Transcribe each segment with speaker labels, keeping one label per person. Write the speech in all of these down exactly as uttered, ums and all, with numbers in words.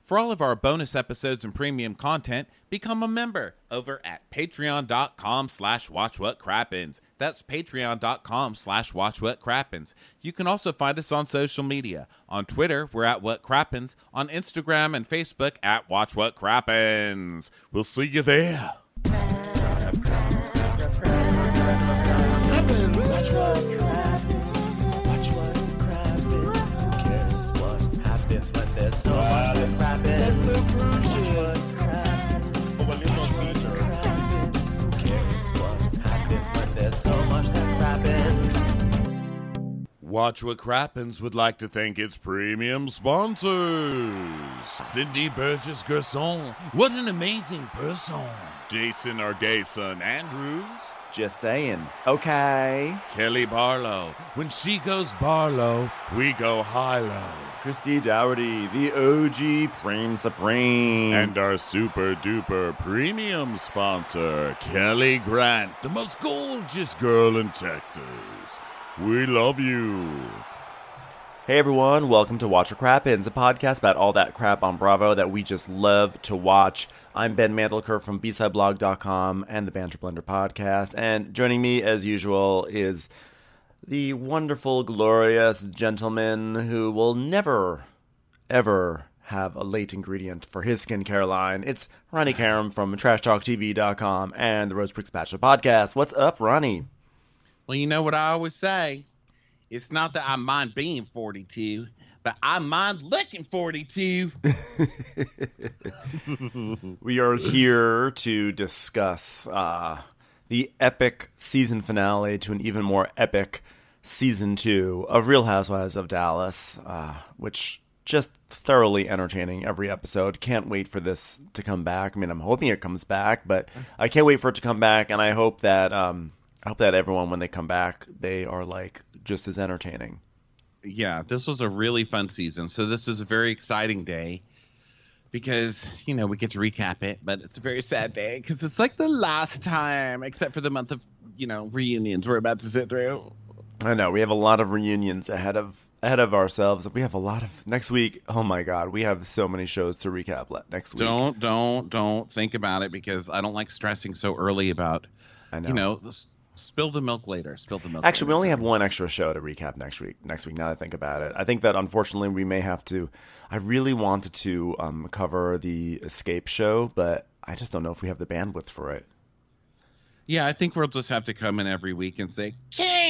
Speaker 1: For all of our bonus episodes and premium content, become a member over at patreon.com slash watchwhatcrappens. That's patreon.com slash watchwhatcrappens. You can also find us on social media. On Twitter, we're at whatcrappens. On Instagram and Facebook, at watchwhatcrappens. We'll see you there.
Speaker 2: So much that happens. Watch what happens. Who cares what happens when there's so much that happens?
Speaker 1: Watch What Crappens would like to thank its premium sponsors. Cindy Burgess Gerson, what an amazing person. Jason Argason Andrews.
Speaker 2: Just saying. Okay.
Speaker 1: Kelly Barlow, when she goes Barlow, we go high-low.
Speaker 2: Christy Dougherty, the O G Prime Supreme.
Speaker 1: And our super duper premium sponsor, Kelly Grant, the most gorgeous girl in Texas. We love you.
Speaker 3: Hey everyone, welcome to Watch What Crappens, a podcast about all that crap on Bravo that we just love to watch. I'm Ben Mandelker from B side blog dot com and the Banter Blender podcast, and joining me as usual is the wonderful, glorious gentleman who will never, ever have a late ingredient for his skincare line. It's Ronnie Karam from trash talk T V dot com and the Rose Pricks Bachelor podcast. What's up, Ronnie?
Speaker 4: Well, you know what I always say? It's not that I mind being forty-two, but I mind looking forty-two.
Speaker 3: We are here to discuss uh, the epic season finale to an even more epic season two of Real Housewives of Dallas, uh, which just thoroughly entertaining every episode. Can't wait for this to come back. I mean, I'm hoping it comes back, but I can't wait for it to come back, and I hope that um, I hope that everyone, when they come back, they are like just as entertaining.
Speaker 4: Yeah, this was a really fun season. So this is a very exciting day because, you know, we get to recap it, but it's a very sad day because it's like the last time, except for the month of, you know, reunions we're about to sit through.
Speaker 3: I know, we have a lot of reunions ahead of ahead of ourselves. We have a lot of next week. Oh my God, we have so many shows to recap next week.
Speaker 4: Don't, don't, don't think about it because I don't like stressing so early about,
Speaker 3: I know.
Speaker 4: you know, this, Spill the milk later. Spill the milk
Speaker 3: Actually,
Speaker 4: later.
Speaker 3: we only have one extra show to recap next week. Next week, now that I think about it. I think that, unfortunately, we may have to... I really wanted to um, cover the Escape show, but I just don't know if we have the bandwidth for it.
Speaker 4: Yeah, I think we'll just have to come in every week and say,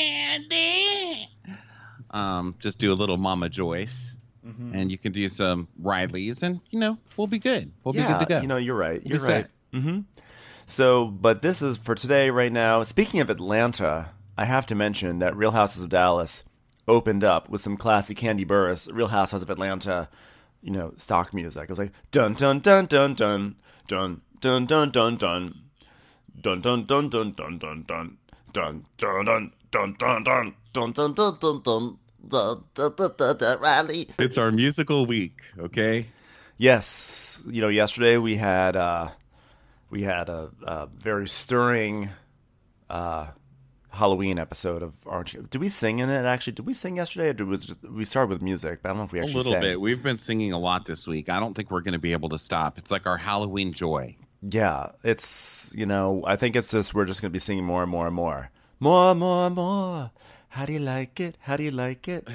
Speaker 4: Candy! Um, just do a little Mama Joyce. Mm-hmm. And you can do some Rileys, and, you know, we'll be good. We'll
Speaker 3: yeah,
Speaker 4: be good to go.
Speaker 3: You know, you're right.
Speaker 4: We'll
Speaker 3: you're right. Mm-hmm. So, but this is for today right now. Speaking of Atlanta, I have to mention that Real Houses of Dallas opened up with some classy Candy Burris, Real Housewives of Atlanta, you know, stock music. It was like, dun dun dun dun dun, dun dun dun dun dun, dun dun dun dun dun dun dun, dun dun dun dun dun dun, dun dun dun dun dun, dun dun dun dun, Riley.
Speaker 4: It's our musical week, okay?
Speaker 3: Yes. You know, yesterday we had... uh We had a, a very stirring uh, Halloween episode of Orange. Did we sing in it, actually? Did we sing yesterday? Or did we, just, we started with music, but I don't know if we actually sang.
Speaker 4: A little bit. We've been singing a lot this week. I don't think we're going to be able to stop. It's like our Halloween joy.
Speaker 3: Yeah. It's, you know, I think it's just, we're just going to be singing more and more and more. More, more, more. How do you like it? How do you like it?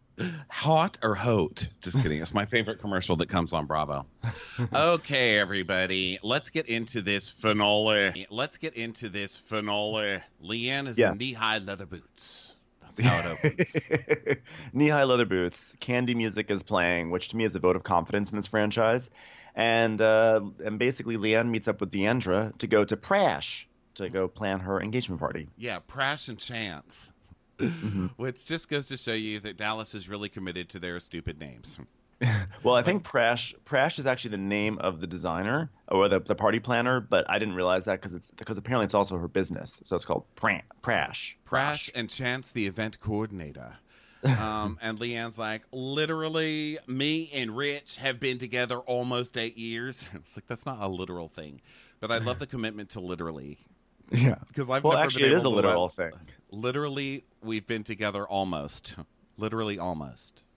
Speaker 4: Hot or Hote? Just kidding. It's my favorite commercial that comes on Bravo. Okay, everybody. Let's get into this finale. Let's get into this finale. Leanne is
Speaker 3: yes.
Speaker 4: in knee-high leather boots. That's how it opens.
Speaker 2: Knee-high leather boots. Candy music is playing, which to me is a vote of confidence in this franchise. And uh, and basically, Leanne meets up with Deandra to go to Prash to go plan her engagement party.
Speaker 4: Yeah, Prash and Chance.
Speaker 2: Mm-hmm.
Speaker 4: Which just goes to show you that Dallas is really committed to their stupid names.
Speaker 2: Well, I think Prash Prash is actually the name of the designer or the, the party planner, but I didn't realize that because it's because apparently it's also her business, so it's called Prash. Prash,
Speaker 4: Prash and Chance, the event coordinator. Um, and Leanne's like, literally, me and Rich have been together almost eight years. It's like, that's not a literal thing, but I love the commitment to literally.
Speaker 2: Yeah,
Speaker 4: because I've
Speaker 2: well,
Speaker 4: never
Speaker 2: actually,
Speaker 4: been
Speaker 2: it
Speaker 4: able
Speaker 2: is a
Speaker 4: to
Speaker 2: literal
Speaker 4: let,
Speaker 2: thing.
Speaker 4: Literally, we've been together almost. Literally, almost.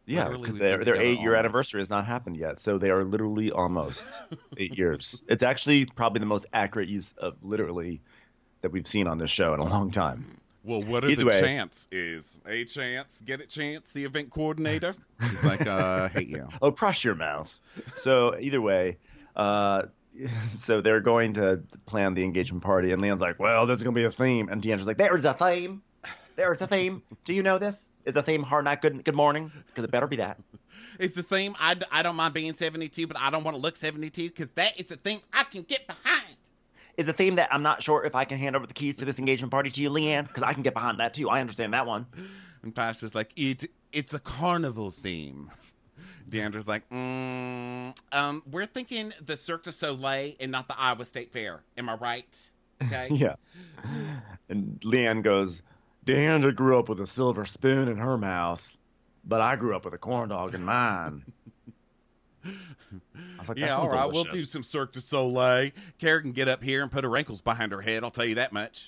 Speaker 2: Yeah,
Speaker 1: Literally,
Speaker 2: because
Speaker 1: we've
Speaker 2: their
Speaker 1: been
Speaker 2: their
Speaker 1: together
Speaker 2: eight year
Speaker 1: almost.
Speaker 2: anniversary has not happened yet, so they are literally almost eight years. It's actually probably the most accurate use of literally that we've seen on this show in a long time.
Speaker 1: Well, what are
Speaker 2: Either
Speaker 1: the
Speaker 2: way.
Speaker 1: chance is? A chance? Get it, Chance, the event coordinator? He's like, uh, I hate you.
Speaker 2: Oh, crush your mouth. So either way, uh, so they're going to plan the engagement party, and Leon's like, "Well, there's gonna be a theme," and D'Andra's like, "There's a theme. There's a theme. Do you know this? Is the theme Hard Night Good Good Morning? Because it better be that."
Speaker 1: It's the theme. I, I don't mind being seventy-two, but I don't want to look seventy-two because that is the theme I can get behind.
Speaker 2: Is a theme that I'm not sure if I can hand over the keys to this engagement party to you, Leanne, because I can get behind that too. I understand that one.
Speaker 1: And Pasha's like, it, it's a carnival theme. D'Andra's like, mm, um, we're thinking the Cirque du Soleil and not the Iowa State Fair. Am I right? Okay.
Speaker 2: Yeah. And Leanne goes, "Deandra grew up with a silver spoon in her mouth, but I grew up with a corn dog in mine." I was like, that
Speaker 1: Yeah, all
Speaker 2: sounds
Speaker 1: right, we'll do
Speaker 2: delicious.
Speaker 1: some Cirque du Soleil. Kara can get up here and put her ankles behind her head, I'll tell you that much.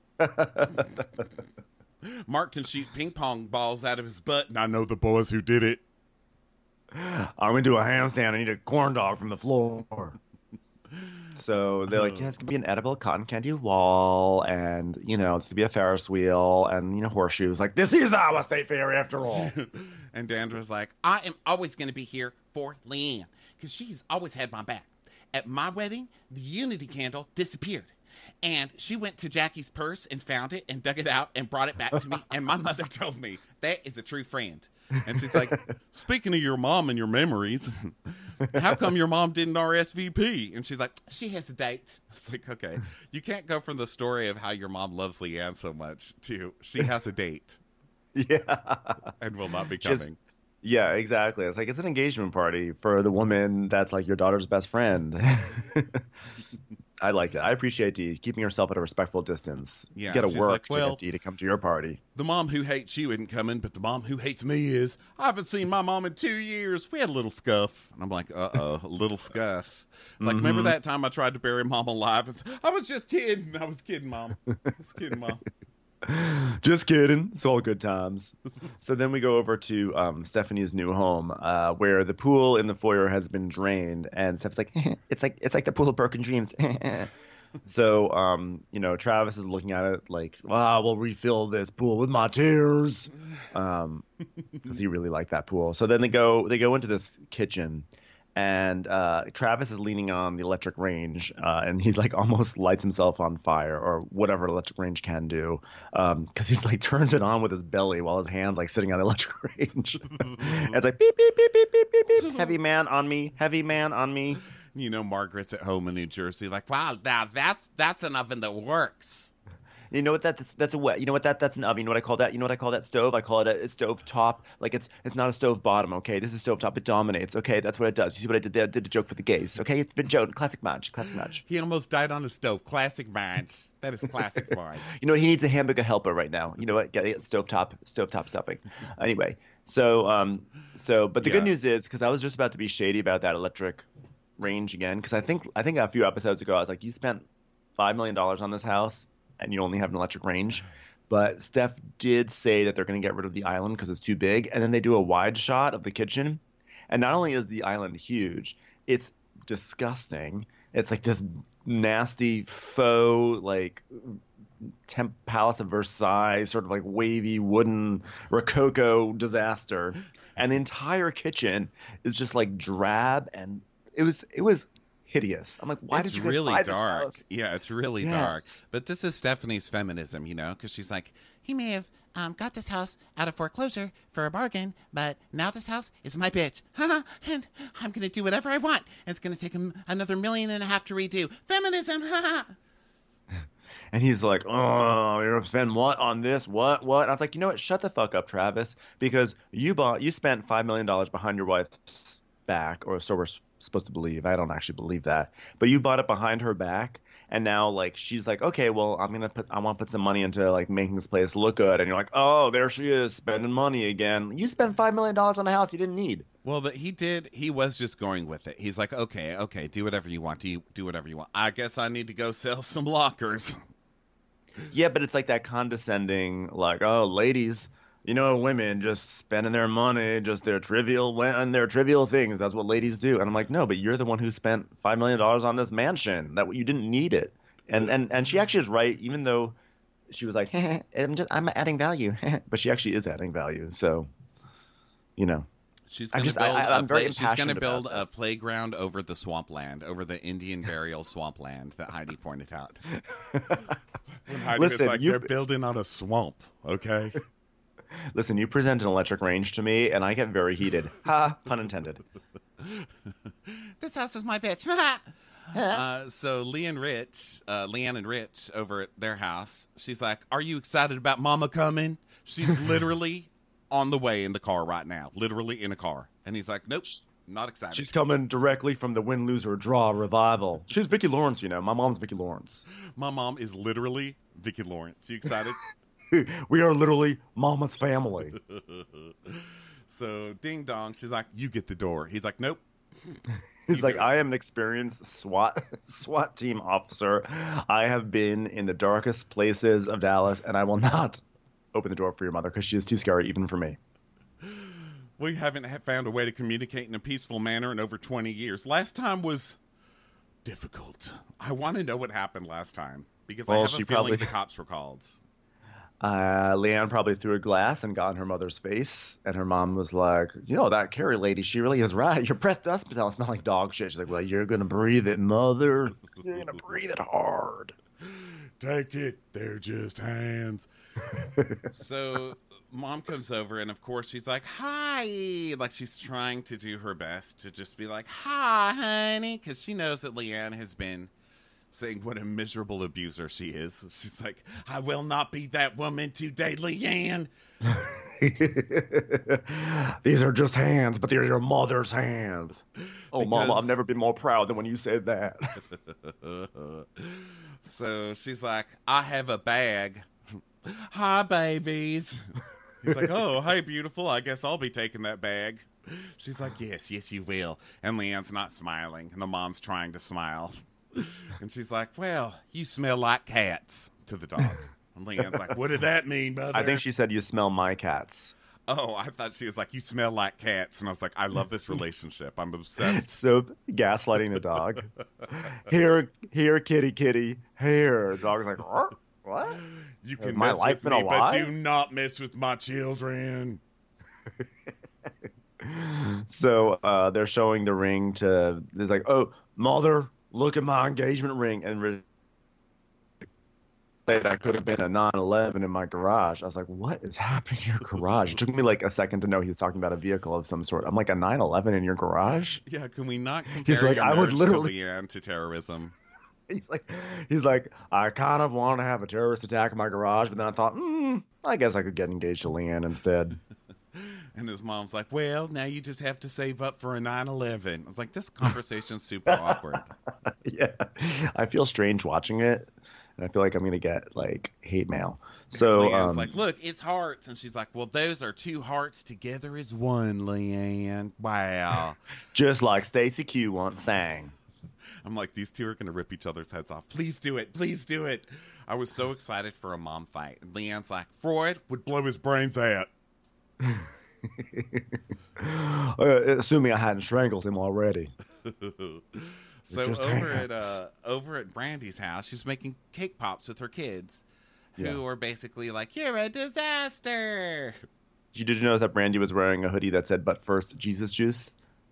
Speaker 1: Mark can shoot ping pong balls out of his butt, and I know the boys who did it.
Speaker 2: I'm going to do a handstand. I need a corn dog from the floor. So they're like, yeah, it's going to be an edible cotton candy wall, and, you know, it's going to be a Ferris wheel, and, you know, horseshoes. Like, this is Iowa State Fair after all.
Speaker 1: And D'Andra's like, I am always going to be here for Leanne, because she's always had my back. At my wedding, the Unity candle disappeared. And she went to Jackie's purse and found it and dug it out and brought it back to me. And my mother told me, that is a true friend. And she's like, speaking of your mom and your memories, how come your mom didn't R S V P? And she's like, she has a date. It's like, okay, you can't go from the story of how your mom loves Leanne so much to she has a date
Speaker 2: Yeah.
Speaker 1: and will not be
Speaker 2: Just-
Speaker 1: coming.
Speaker 2: Yeah, exactly. It's like, it's an engagement party for the woman that's like your daughter's best friend. I like it. I appreciate Dee keeping herself at a respectful distance.
Speaker 1: Yeah,
Speaker 2: You got to
Speaker 1: she's
Speaker 2: work
Speaker 1: like,
Speaker 2: to
Speaker 1: well-
Speaker 2: get Dee to come to your party.
Speaker 1: The mom who hates you isn't coming, but the mom who hates me is. I haven't seen my mom in two years. We had a little scuff. And I'm like, uh-oh, a little scuff. It's like, remember that time I tried to bury mom alive? It's, I was just kidding. I was kidding, mom. I was kidding, mom.
Speaker 2: Just kidding. It's all good times. So then we go over to um, Stephanie's new home, uh, where the pool in the foyer has been drained, and Steph's like, it's like it's like the pool of broken dreams. So, um, you know, Travis is looking at it like, wow, we'll refill this pool with my tears, um, because he really liked that pool. So then they go they go into this kitchen. And uh, Travis is leaning on the electric range, uh, and he like almost lights himself on fire, or whatever electric range can do, because um, he's like turns it on with his belly while his hands like sitting on the electric range. And it's like beep beep beep beep beep beep beep. Heavy man on me, heavy man on me.
Speaker 1: You know, Margaret's at home in New Jersey, like, wow, now that's that's an oven that works.
Speaker 2: You know what that's that's a what? You know what that that's an oven. You know what I call that? You know what I call that stove? I call it a, a stove top. Like it's it's not a stove bottom. Okay, this is stove top. It dominates. Okay, that's what it does. You see what I did there? I did a joke for the gays. Okay, it's been joke. Classic match. Classic match.
Speaker 1: He almost died on the stove. Classic match. That is classic match.
Speaker 2: You know what? He needs a hamburger helper right now. You know what? Get it, stove top, stove top stuffing. Anyway, so um, so but the
Speaker 1: Yeah.
Speaker 2: good news is, because I was just about to be shady about that electric range again, because I think I think a few episodes ago I was like, you spent five million dollars on this house and you only have an electric range. But Steph did say that they're going to get rid of the island because it's too big, and then they do a wide shot of the kitchen, and not only is the island huge, it's disgusting. It's like this nasty faux like temp palace of Versailles, sort of like wavy wooden rococo disaster, and the entire kitchen is just like drab, and it was it was hideous. I'm like, why
Speaker 1: it's
Speaker 2: did you guys
Speaker 1: really
Speaker 2: buy this
Speaker 1: dark.
Speaker 2: house?
Speaker 1: Yeah, it's really dark.
Speaker 2: Yes.
Speaker 1: But this is Stephanie's feminism, you know, because she's like, he may have um, got this house out of foreclosure for a bargain, but now this house is my bitch. And I'm going to do whatever I want. And it's going to take him another million and a half to redo. Feminism,
Speaker 2: And he's like, oh, you're gonna spend what on this? What? What? And I was like, you know what? Shut the fuck up, Travis, because you bought, you spent five million dollars behind your wife's back, or so we're supposed to believe. I don't actually believe that, but you bought it behind her back, and now like she's like, okay, well, I'm gonna put, I want to put some money into like making this place look good, and you're like, oh, there she is spending money again. You spent five million dollars on a house you didn't need.
Speaker 1: Well, but he did. He was just going with it. He's like, okay, okay, do whatever you want. Do you do whatever you want. I guess I need to go sell some lockers.
Speaker 2: Yeah, but it's like that condescending, like, oh, ladies, you know, women just spending their money, just their trivial and their trivial things. That's what ladies do. And I'm like, no, but you're the one who spent five million dollars on this mansion. That you didn't need it. And and and she actually is right, even though she was like, I'm just I'm adding value, but she actually is adding value. So, you know.
Speaker 1: She's
Speaker 2: I'm
Speaker 1: going to
Speaker 2: just-
Speaker 1: build,
Speaker 2: I-
Speaker 1: a
Speaker 2: I'm very
Speaker 1: play- she's gonna
Speaker 2: impassioned
Speaker 1: build
Speaker 2: about
Speaker 1: a
Speaker 2: this.
Speaker 1: playground over the swampland, over the Indian burial swampland that Heidi pointed out. When Heidi was
Speaker 2: Listen,
Speaker 1: like,
Speaker 2: you-
Speaker 1: they're building on a swamp, okay?
Speaker 2: Listen, you present an electric range to me, and I get very heated. Ha, pun intended.
Speaker 1: This house is my bitch. uh, so Lee and Rich, uh, Leanne and Rich over at their house, she's like, are you excited about Mama coming? She's literally on the way in the car right now, literally in a car. And he's like, nope, not excited.
Speaker 2: She's coming directly from the Win, Lose, or Draw revival. She's Vicki Lawrence, you know. My mom's Vicki Lawrence.
Speaker 1: My mom is literally Vicki Lawrence. You excited?
Speaker 2: We are literally Mama's family.
Speaker 1: So ding dong, she's like, you get the door. He's like, nope.
Speaker 2: He's
Speaker 1: You
Speaker 2: like,
Speaker 1: do it.
Speaker 2: I am an experienced SWAT SWAT team officer. I have been in the darkest places of Dallas, and I will not open the door for your mother because she is too scary even for me.
Speaker 1: We haven't ha- found a way to communicate in a peaceful manner in over twenty years. Last time was difficult. I want to know what happened last time because I
Speaker 2: Well,
Speaker 1: have
Speaker 2: she
Speaker 1: a feeling
Speaker 2: probably-
Speaker 1: the cops were called.
Speaker 2: Uh, Leanne probably threw a glass and got in her mother's face, and her mom was like, you know, that Carrie lady, she really is right. Your breath does smell smell like dog shit. She's like, well, you're going to breathe it, mother. You're going to breathe it hard.
Speaker 1: Take it. They're just hands. So mom comes over, and of course she's like, hi. Like she's trying to do her best to just be like, hi, honey. Because she knows that Leanne has been saying what a miserable abuser she is. She's like, I will not be that woman today, Leanne.
Speaker 2: These are just hands, but they're your mother's hands. Oh, Mama,
Speaker 1: Because-
Speaker 2: I've never been more proud than when you said that.
Speaker 1: So she's like, I have a bag. Hi, babies. He's like, oh, hi, beautiful. I guess I'll be taking that bag. She's like, yes, yes, you will. And Leanne's not smiling, and the mom's trying to smile. And she's like, well, you smell like cats to the dog. And Leanne's like, what did that mean, mother?
Speaker 2: I think she said, you smell my cats.
Speaker 1: Oh, I thought she was like, you smell like cats. And I was like, I love this relationship. I'm obsessed.
Speaker 2: So gaslighting the dog. Here, here, kitty, kitty. Here. The dog's like, "Rrr, what?
Speaker 1: You can
Speaker 2: My
Speaker 1: mess
Speaker 2: life
Speaker 1: with
Speaker 2: been
Speaker 1: me,
Speaker 2: a
Speaker 1: but
Speaker 2: lie?
Speaker 1: do not mess with my children.
Speaker 2: So uh, they're showing the ring to. It's like, oh, mother, look at my engagement ring, and re- say that could have been a nine eleven in my garage. I was like, what is happening in your garage? It took me like a second to know he was talking about a vehicle of some sort. I'm like, a nine eleven in your garage?
Speaker 1: Yeah, can we not compare
Speaker 2: He's like,
Speaker 1: your
Speaker 2: I would
Speaker 1: marriage
Speaker 2: literally-
Speaker 1: to Leanne to terrorism?
Speaker 2: He's like, he's like, I kind of want to have a terrorist attack in my garage, but then I thought, hmm, I guess I could get engaged to Leanne instead.
Speaker 1: And his mom's like, well, now you just have to save up for a nine eleven. I was like, this conversation's super awkward.
Speaker 2: Yeah, I feel strange watching it, and I feel like I'm gonna get like hate mail. So
Speaker 1: Leanne's
Speaker 2: um,
Speaker 1: like, look, it's hearts. And she's like, well, those are two hearts together as one, Leanne. Wow.
Speaker 2: just like Stacey Q once sang.
Speaker 1: I'm like, these two are going to rip each other's heads off. Please do it. Please do it. I was so excited for a mom fight. And Leanne's like, Freud would blow his brains out.
Speaker 2: uh, assuming I hadn't strangled him already.
Speaker 1: So
Speaker 2: just
Speaker 1: over at
Speaker 2: hands.
Speaker 1: uh, over at Brandy's house, she's making cake pops with her kids, who
Speaker 2: Yeah.
Speaker 1: are basically like, "You're a disaster."
Speaker 2: Did you notice that Brandy was wearing a hoodie that said, but first, Jesus juice?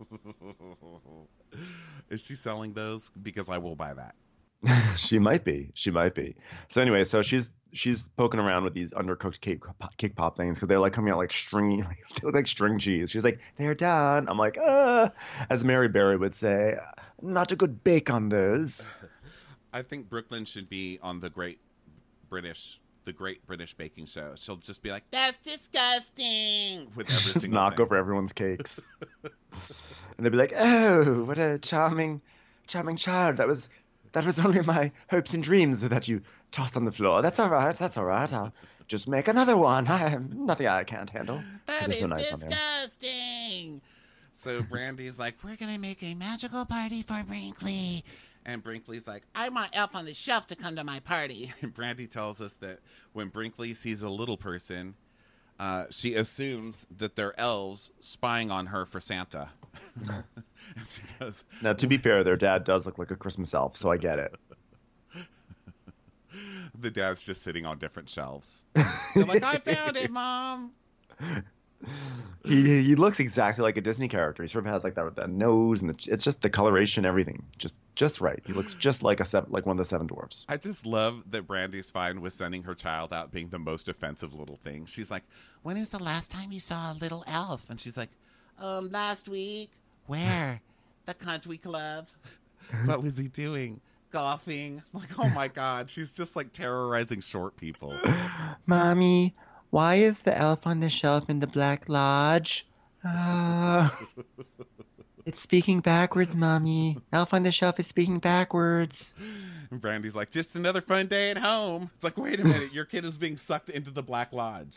Speaker 1: Is she selling those? Because I will buy that.
Speaker 2: She might be. She might be. So anyway, so she's she's poking around with these undercooked cake cake pop things because they're like coming out like stringy, like, they look like string cheese. She's like, they're done. I'm like, uh, as Mary Berry would say, not a good bake on those.
Speaker 1: I think Brooklyn should be on the Great British, the Great British Baking Show. She'll just be like, "That's disgusting," with every
Speaker 2: Just
Speaker 1: single
Speaker 2: knock
Speaker 1: thing.
Speaker 2: over everyone's cakes, and they'd be like, oh, what a charming, charming child. That was that was only my hopes and dreams that you tossed on the floor. That's all right. That's all right. I'll just make another one. I have nothing I can't handle. 'Cause
Speaker 1: That
Speaker 2: they're
Speaker 1: is
Speaker 2: so nice on there.
Speaker 1: disgusting. So Brandy's like, we're gonna make a magical party for Brinkley, and Brinkley's like, I want Elf on the Shelf to come to my party. And Brandy tells us that when Brinkley sees a little person, uh, she assumes that they're elves spying on her for Santa. And she goes,
Speaker 2: Now, to be fair, their dad does look like a Christmas elf, so I get it.
Speaker 1: the dad's just sitting on different shelves. They're like, I found it, Mom.
Speaker 2: He he looks exactly like a Disney character. He sort of has like that, that nose, and the, it's just the coloration, everything, just just right. He looks just like a seven, like one of the seven dwarfs.
Speaker 1: I just love that Brandy's fine with sending her child out being the most offensive little thing. She's like, when is the last time you saw a little elf? And she's like, um, last week. Where? The country club. What was he doing? Golfing. I'm like, oh my God. She's just like terrorizing short people.
Speaker 2: Mommy, why is the elf on the shelf in the Black Lodge? Uh, it's speaking backwards, Mommy. Elf on the shelf is speaking backwards.
Speaker 1: And Brandy's like, just another fun day at home. It's like, wait a minute. Your kid is being sucked into the Black Lodge.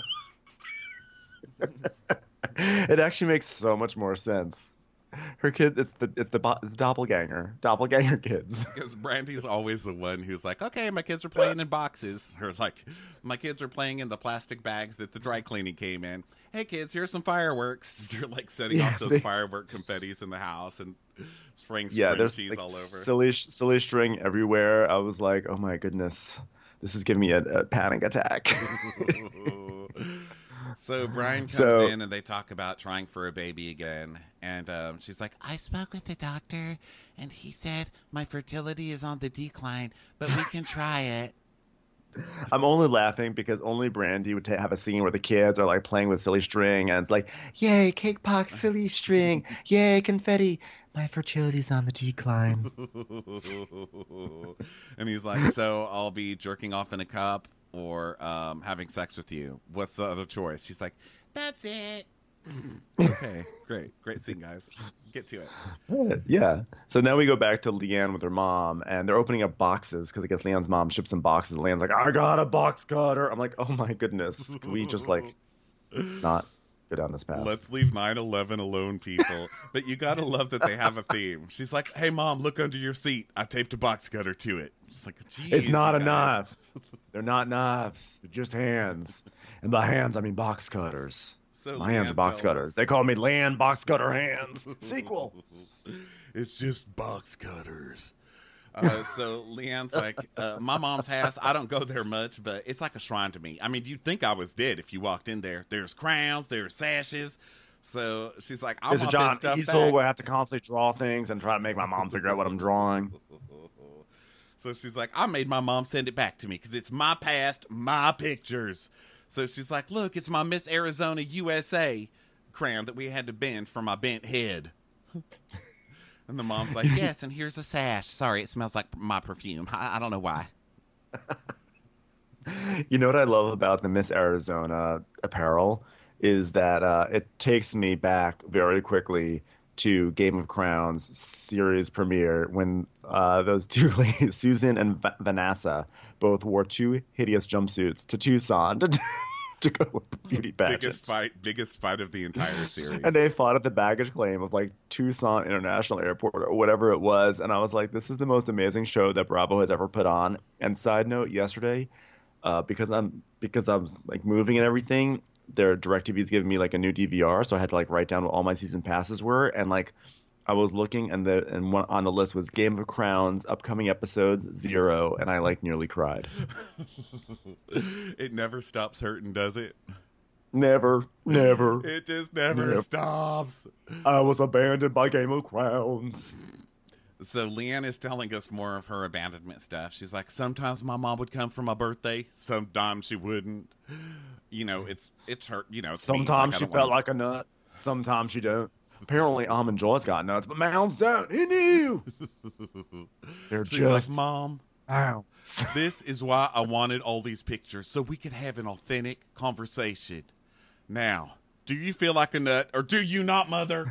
Speaker 2: It actually makes so much more sense. Her kid, it's the it's the, bo- it's doppelganger, doppelganger kids.
Speaker 1: Because Brandy's always the one who's like, okay, my kids are playing in boxes. Or like, my kids are playing in the plastic bags that the dry cleaning came in. Hey, kids, here's some fireworks. You're like setting
Speaker 2: Yeah,
Speaker 1: off those
Speaker 2: they-
Speaker 1: firework confettis in the house and spraying
Speaker 2: Yeah,
Speaker 1: spring
Speaker 2: there's
Speaker 1: cheese
Speaker 2: like
Speaker 1: all over.
Speaker 2: silly silly string everywhere. I was like, oh my goodness, this is giving me a, a panic attack.
Speaker 1: So Brian comes
Speaker 2: So-
Speaker 1: in and they talk about trying for a baby again. And um, she's like, I spoke with the doctor and he said my fertility is on the decline, but we can try it.
Speaker 2: I'm only laughing because only Brandy would ta have a scene where the kids are like playing with silly string, and it's like, yay, cake pox, silly string, yay, confetti. My fertility's on the decline.
Speaker 1: And he's like, so I'll be jerking off in a cup or um, having sex with you. What's the other choice? She's like, that's it. Okay, great. Great scene, guys. Get to it.
Speaker 2: Yeah. So now we go back to Leanne with her mom, and they're opening up boxes because I guess Leanne's mom shipped some boxes. And Leanne's like, I got a box cutter. I'm like, oh my goodness. Can we just like not go down this path?
Speaker 1: Let's leave nine eleven alone, people. But you gotta love that they have a theme. She's like, hey, Mom, look under your seat. I taped a box cutter to it. She's like, geez,
Speaker 2: It's not
Speaker 1: you
Speaker 2: a
Speaker 1: guys.
Speaker 2: knife. They're not knives. They're just hands. And by hands, I mean box cutters.
Speaker 1: So
Speaker 2: My hands
Speaker 1: Leanne
Speaker 2: are box
Speaker 1: tells-
Speaker 2: cutters. They call me Land Box Cutter Hands. Sequel.
Speaker 1: It's just box cutters. Uh, so Leanne's like, uh, my mom's house, I don't go there much, but it's like a shrine to me. I mean, you'd think I was dead if you walked in there. There's crowns, there's sashes. So she's like, I
Speaker 2: There's a
Speaker 1: want
Speaker 2: John
Speaker 1: this stuff
Speaker 2: Easel
Speaker 1: back.
Speaker 2: where I have to constantly draw things and try to make my mom figure out what I'm drawing.
Speaker 1: So she's like, I made my mom send it back to me because it's my past, my pictures. So she's like, look, it's my Miss Arizona U S A crown that we had to bend for my bent head. And the mom's like, yes, and here's a sash. Sorry, it smells like my perfume. I, I don't know why.
Speaker 2: You know what I love about the Miss Arizona apparel is that uh, it takes me back very quickly to Game of Crowns series premiere when uh, those two ladies, Susan and Va- Vanessa, both wore two hideous jumpsuits to Tucson to, to go with beauty pageant.
Speaker 1: Biggest fight, biggest fight of the entire series.
Speaker 2: And they fought at the baggage claim of like Tucson International Airport or whatever it was. And I was like, this is the most amazing show that Bravo has ever put on. And side note, yesterday, uh, because I'm because I'm like moving and everything, their DirecTV's giving me like a new D V R, so I had to like write down what all my season passes were, and like I was looking, and the and one on the list was Game of Crowns upcoming episodes zero, and I like nearly cried.
Speaker 1: It never stops hurting, does it?
Speaker 2: Never, never.
Speaker 1: It just never
Speaker 2: Never.
Speaker 1: stops.
Speaker 2: I was abandoned by Game of Crowns.
Speaker 1: So Leanne is telling us more of her abandonment stuff. She's like, sometimes my mom would come for my birthday, sometimes she wouldn't. You know, it's it's her. You know, it's me.
Speaker 2: Sometimes
Speaker 1: Like, I
Speaker 2: she
Speaker 1: don't
Speaker 2: felt
Speaker 1: wanna-
Speaker 2: like a nut. Sometimes she don't. Apparently, Almond Joy's got nuts, but Mounds don't. Who knew? They're
Speaker 1: She's
Speaker 2: just
Speaker 1: like, Mom,
Speaker 2: Mounds.
Speaker 1: this is why I wanted all these pictures, so we could have an authentic conversation. Now, do you feel like a nut, or do you not, Mother?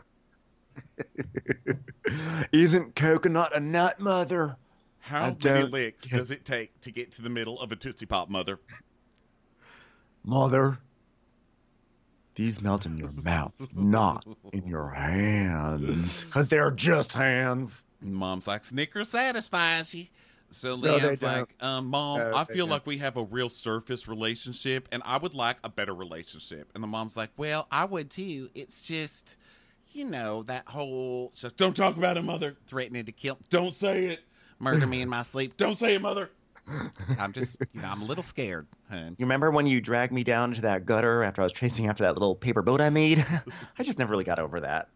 Speaker 2: Isn't coconut a nut, Mother?
Speaker 1: How
Speaker 2: I
Speaker 1: many
Speaker 2: don't
Speaker 1: licks
Speaker 2: get-
Speaker 1: does it take to get to the middle of a Tootsie Pop, Mother?
Speaker 2: Mother, these melt in your mouth, not in your hands. Because they're just hands.
Speaker 1: And Mom's like, Snickers satisfies you, So
Speaker 2: No, they
Speaker 1: Leanne's like, um, Mom,
Speaker 2: No,
Speaker 1: I
Speaker 2: they
Speaker 1: feel
Speaker 2: don't.
Speaker 1: like we have a real surface relationship, and I would like a better relationship. And the mom's like, well, I would too. It's just, you know, that whole, just, don't talk about it, Mother. Threatening to kill. Don't say it. Murder me in my sleep. Don't say it, Mother. I'm just, you know, I'm a little scared, hun.
Speaker 2: You remember when you dragged me down into that gutter after I was chasing after that little paper boat I made? I just never really got over that.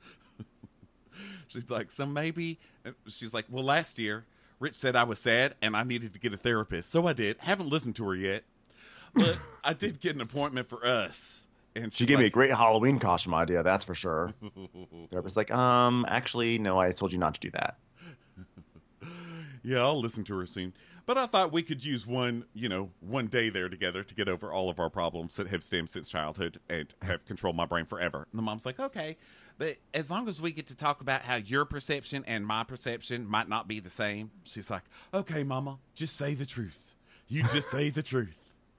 Speaker 1: She's like, so maybe, she's like, well, last year, Rich said I was sad and I needed to get a therapist. So I did. Haven't listened to her yet. But I did get an appointment for us. And
Speaker 2: She gave like, me a great Halloween costume idea, that's for sure. Therapist's like, um, actually, no, I told you not to do that.
Speaker 1: Yeah, I'll listen to her soon. But I thought we could use one, you know, one day there together to get over all of our problems that have stemmed since childhood and have controlled my brain forever. And the mom's like, okay, but as long as we get to talk about how your perception and my perception might not be the same. She's like, okay, Mama, just say the truth. You just say the truth.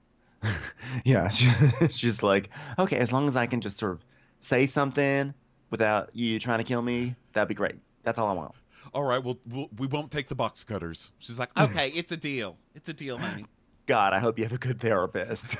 Speaker 2: Yeah, she, she's like, okay, as long as I can just sort of say something without you trying to kill me, that'd be great. That's all I want.
Speaker 1: All right, well, we'll we won't take the box cutters. She's like, okay, it's a deal. It's a deal, honey.
Speaker 2: God, I hope you have a good therapist.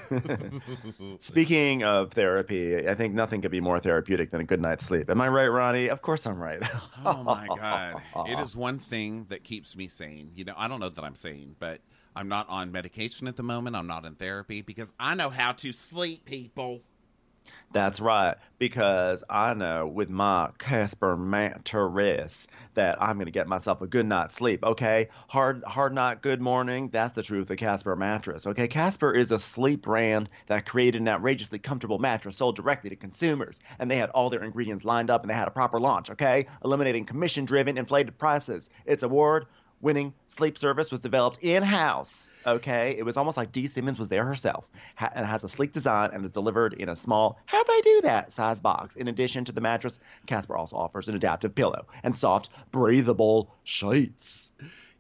Speaker 2: Speaking of therapy, I think nothing could be more therapeutic than a good night's sleep. Am I right, Ronnie? Of course I'm right.
Speaker 1: Oh, my God. It is one thing that keeps me sane. You know, I don't know that I'm sane, but I'm not on medication at the moment. I'm not in therapy because I know how to sleep, people.
Speaker 2: That's right, because I know with my Casper mattress that I'm going to get myself a good night's sleep, okay? Hard hard night, good morning, that's the truth of Casper mattress, okay? Casper is a sleep brand that created an outrageously comfortable mattress sold directly to consumers, and they had all their ingredients lined up, and they had a proper launch, okay? Eliminating commission-driven, inflated prices. Its award winning sleep service was developed in-house, okay? It was almost like Dee Simmons was there herself, ha- and has a sleek design and is delivered in a small, how'd they do that, size box. In addition to the mattress, Casper also offers an adaptive pillow and soft, breathable sheets.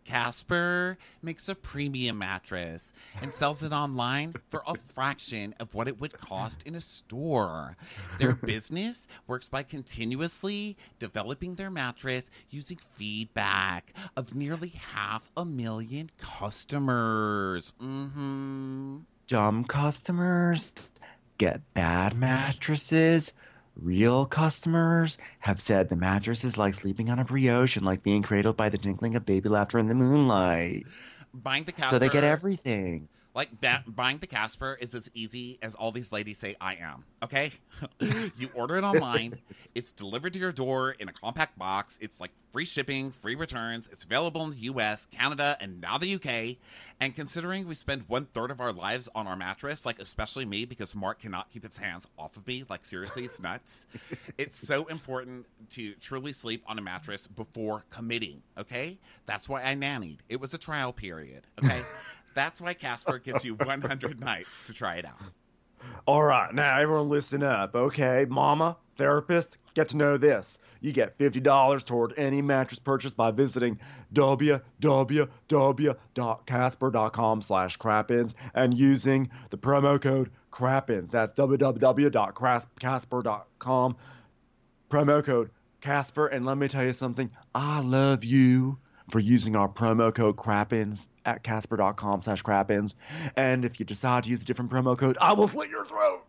Speaker 1: Casper makes a premium mattress and sells it online for a fraction of what it would cost in a store. Their business works by continuously developing their mattress using feedback of nearly half a million customers. Mm-hmm.
Speaker 2: Dumb customers get bad mattresses. Real customers have said the mattress is like sleeping on a brioche and like being cradled by the tinkling of baby laughter in the moonlight.
Speaker 1: Buying the Casper,
Speaker 2: so they get everything.
Speaker 1: Like ba- buying the Casper is as easy as all these ladies say I am. Okay, you order it online. It's delivered to your door in a compact box. It's like free shipping, free returns. It's available in the U S, Canada, and now the U K. And considering we spend one third of our lives on our mattress, like especially me, because Mark cannot keep his hands off of me. Like seriously, it's nuts. It's so important to truly sleep on a mattress before committing. Okay, that's why I nannied. It was a trial period. Okay. That's why Casper gives you one hundred nights to try it out.
Speaker 2: All right, now everyone listen up, okay? Mama, therapist, get to know this. You get fifty dollars toward any mattress purchase by visiting www.casper.com slash crapins and using the promo code crapins. That's www.casper.com, promo code Casper. And let me tell you something, I love you for using our promo code crapins at casper.com slash crapins. And if you decide to use a different promo code, I will slit your throat.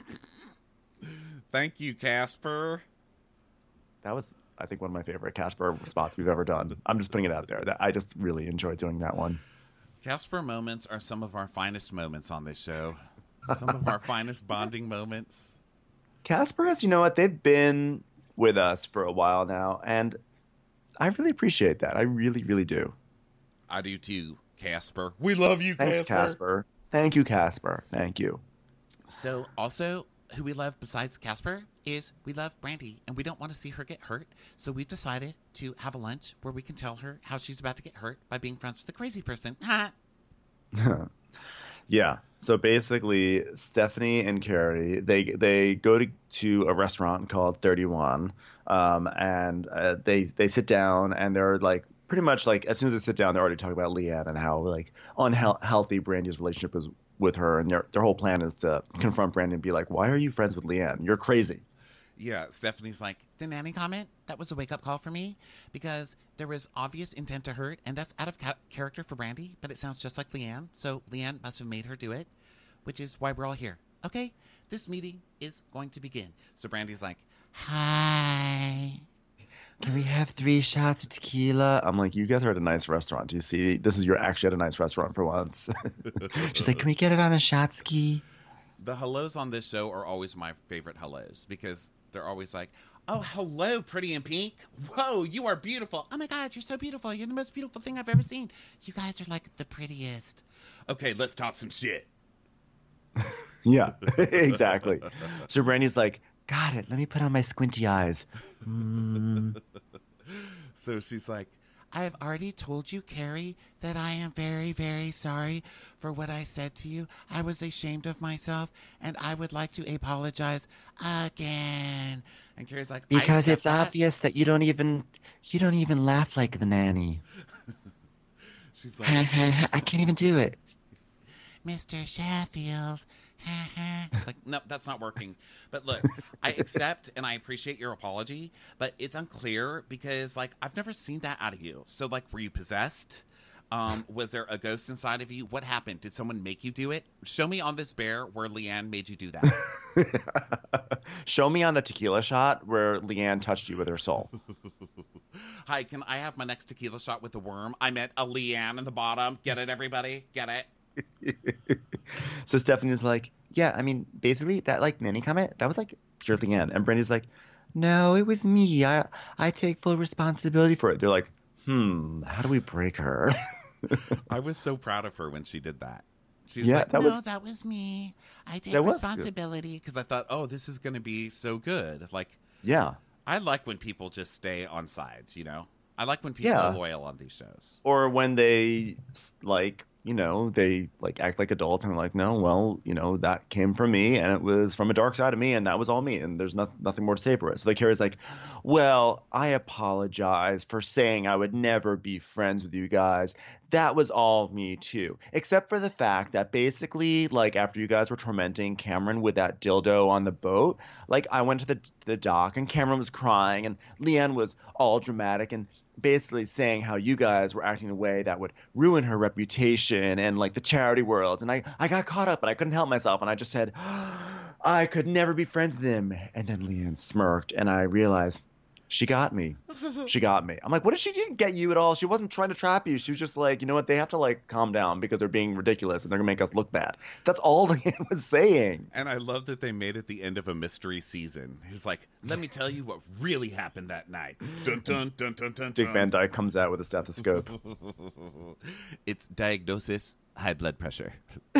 Speaker 1: Thank you, Casper.
Speaker 2: That was, I think, one of my favorite Casper spots we've ever done. I'm just putting it out there. That I just really enjoyed doing that one.
Speaker 1: Casper moments are some of our finest moments on this show. Some of our finest bonding moments.
Speaker 2: Casper has, you know what, they've been with us for a while now, and I really appreciate that. I really, really do.
Speaker 1: I do too, Casper. We love you,
Speaker 2: Thanks,
Speaker 1: Casper.
Speaker 2: Casper. Thank you, Casper. Thank you.
Speaker 1: So, also, who we love besides Casper is we love Brandy, and we don't want to see her get hurt. So we've decided to have a lunch where we can tell her how she's about to get hurt by being friends with a crazy person. Ha!
Speaker 2: Yeah. So basically, Stephanie and Carrie, they they go to, to a restaurant called thirty-one, um, and uh, they they sit down, and they're like, pretty much like as soon as they sit down, they're already talking about Leanne and how like unhealthy Brandy's relationship is with her, and their their whole plan is to confront Brandy and be like, "Why are you friends with Leanne? You're crazy."
Speaker 1: Yeah, Stephanie's like, the nanny comment, that was a wake-up call for me because there was obvious intent to hurt, and that's out of ca- character for Brandy, but it sounds just like Leanne, so Leanne must have made her do it, which is why we're all here. Okay, this meeting is going to begin. So Brandy's like, hi.
Speaker 2: Can we have three shots of tequila? I'm like, you guys are at a nice restaurant. Do you see? This is you're actually at a nice restaurant for once. She's like, can we get it on a shot ski?
Speaker 1: The hellos on this show are always my favorite hellos because they're always like, oh, hello, pretty in pink. Whoa, you are beautiful. Oh, my God, you're so beautiful. You're the most beautiful thing I've ever seen. You guys are like the prettiest. Okay, let's talk some shit.
Speaker 2: Yeah, exactly. So Brandy's like, got it. Let me put on my squinty eyes. Mm.
Speaker 1: So she's like, I have already told you, Carrie, that I am very, very sorry for what I said to you. I was ashamed of myself, and I would like to apologize again. And Carrie's like, I
Speaker 2: because
Speaker 1: accept
Speaker 2: it's
Speaker 1: that.
Speaker 2: obvious that you don't even you don't even laugh like the nanny.
Speaker 1: She's like,
Speaker 2: I can't even do it.
Speaker 1: Mister Sheffield. It's like, no, that's not working. But look, I accept and I appreciate your apology, but it's unclear because, like, I've never seen that out of you. So, like, were you possessed? Um, was there a ghost inside of you? What happened? Did someone make you do it? Show me on this bear where Leanne made you do that.
Speaker 2: Show me on the tequila shot where Leanne touched you with her soul.
Speaker 1: Hi, can I have my next tequila shot with the worm? I meant a Leanne in the bottom. Get it, everybody? Get it?
Speaker 2: So Stephanie's like, yeah, I mean, basically that like nanny comment, that was like pure Leanne. And Brandy's like, no, it was me. I I take full responsibility for it. They're like, hmm, how do we break her?
Speaker 1: I was so proud of her when she did that. She was
Speaker 2: Yeah,
Speaker 1: like,
Speaker 2: that
Speaker 1: no,
Speaker 2: was-
Speaker 1: that was me. I take
Speaker 2: That was good.
Speaker 1: responsibility. Because I thought, oh, this is going to be so good. Like,
Speaker 2: Yeah.
Speaker 1: I like when people just stay on sides, you know? I like when people
Speaker 2: Yeah.
Speaker 1: are loyal on these shows.
Speaker 2: Or when they like, you know, they like act like adults and are like, no, well, you know, that came from me and it was from a dark side of me and that was all me and there's no, nothing more to say for it. So the Carrie's like, well, I apologize for saying I would never be friends with you guys. That was all me too. Except for the fact that basically, like after you guys were tormenting Cameron with that dildo on the boat, like I went to the the dock and Cameron was crying and Leanne was all dramatic and basically saying how you guys were acting in a way that would ruin her reputation and like the charity world. And I, I got caught up and I couldn't help myself. And I just said, I could never be friends with him. And then Leanne smirked and I realized she got me. She got me. I'm like, what did she she didn't get you at all? She wasn't trying to trap you. She was just like, you know what? They have to like calm down because they're being ridiculous and they're gonna make us look bad. That's all Leanne was saying.
Speaker 1: And I love that they made it the end of a mystery season. He's like, let me tell you what really happened that night. Dun, dun, dun, dun, dun,
Speaker 2: Dick
Speaker 1: dun.
Speaker 2: Van Dyke comes out with a stethoscope.
Speaker 1: It's diagnosis, high blood pressure.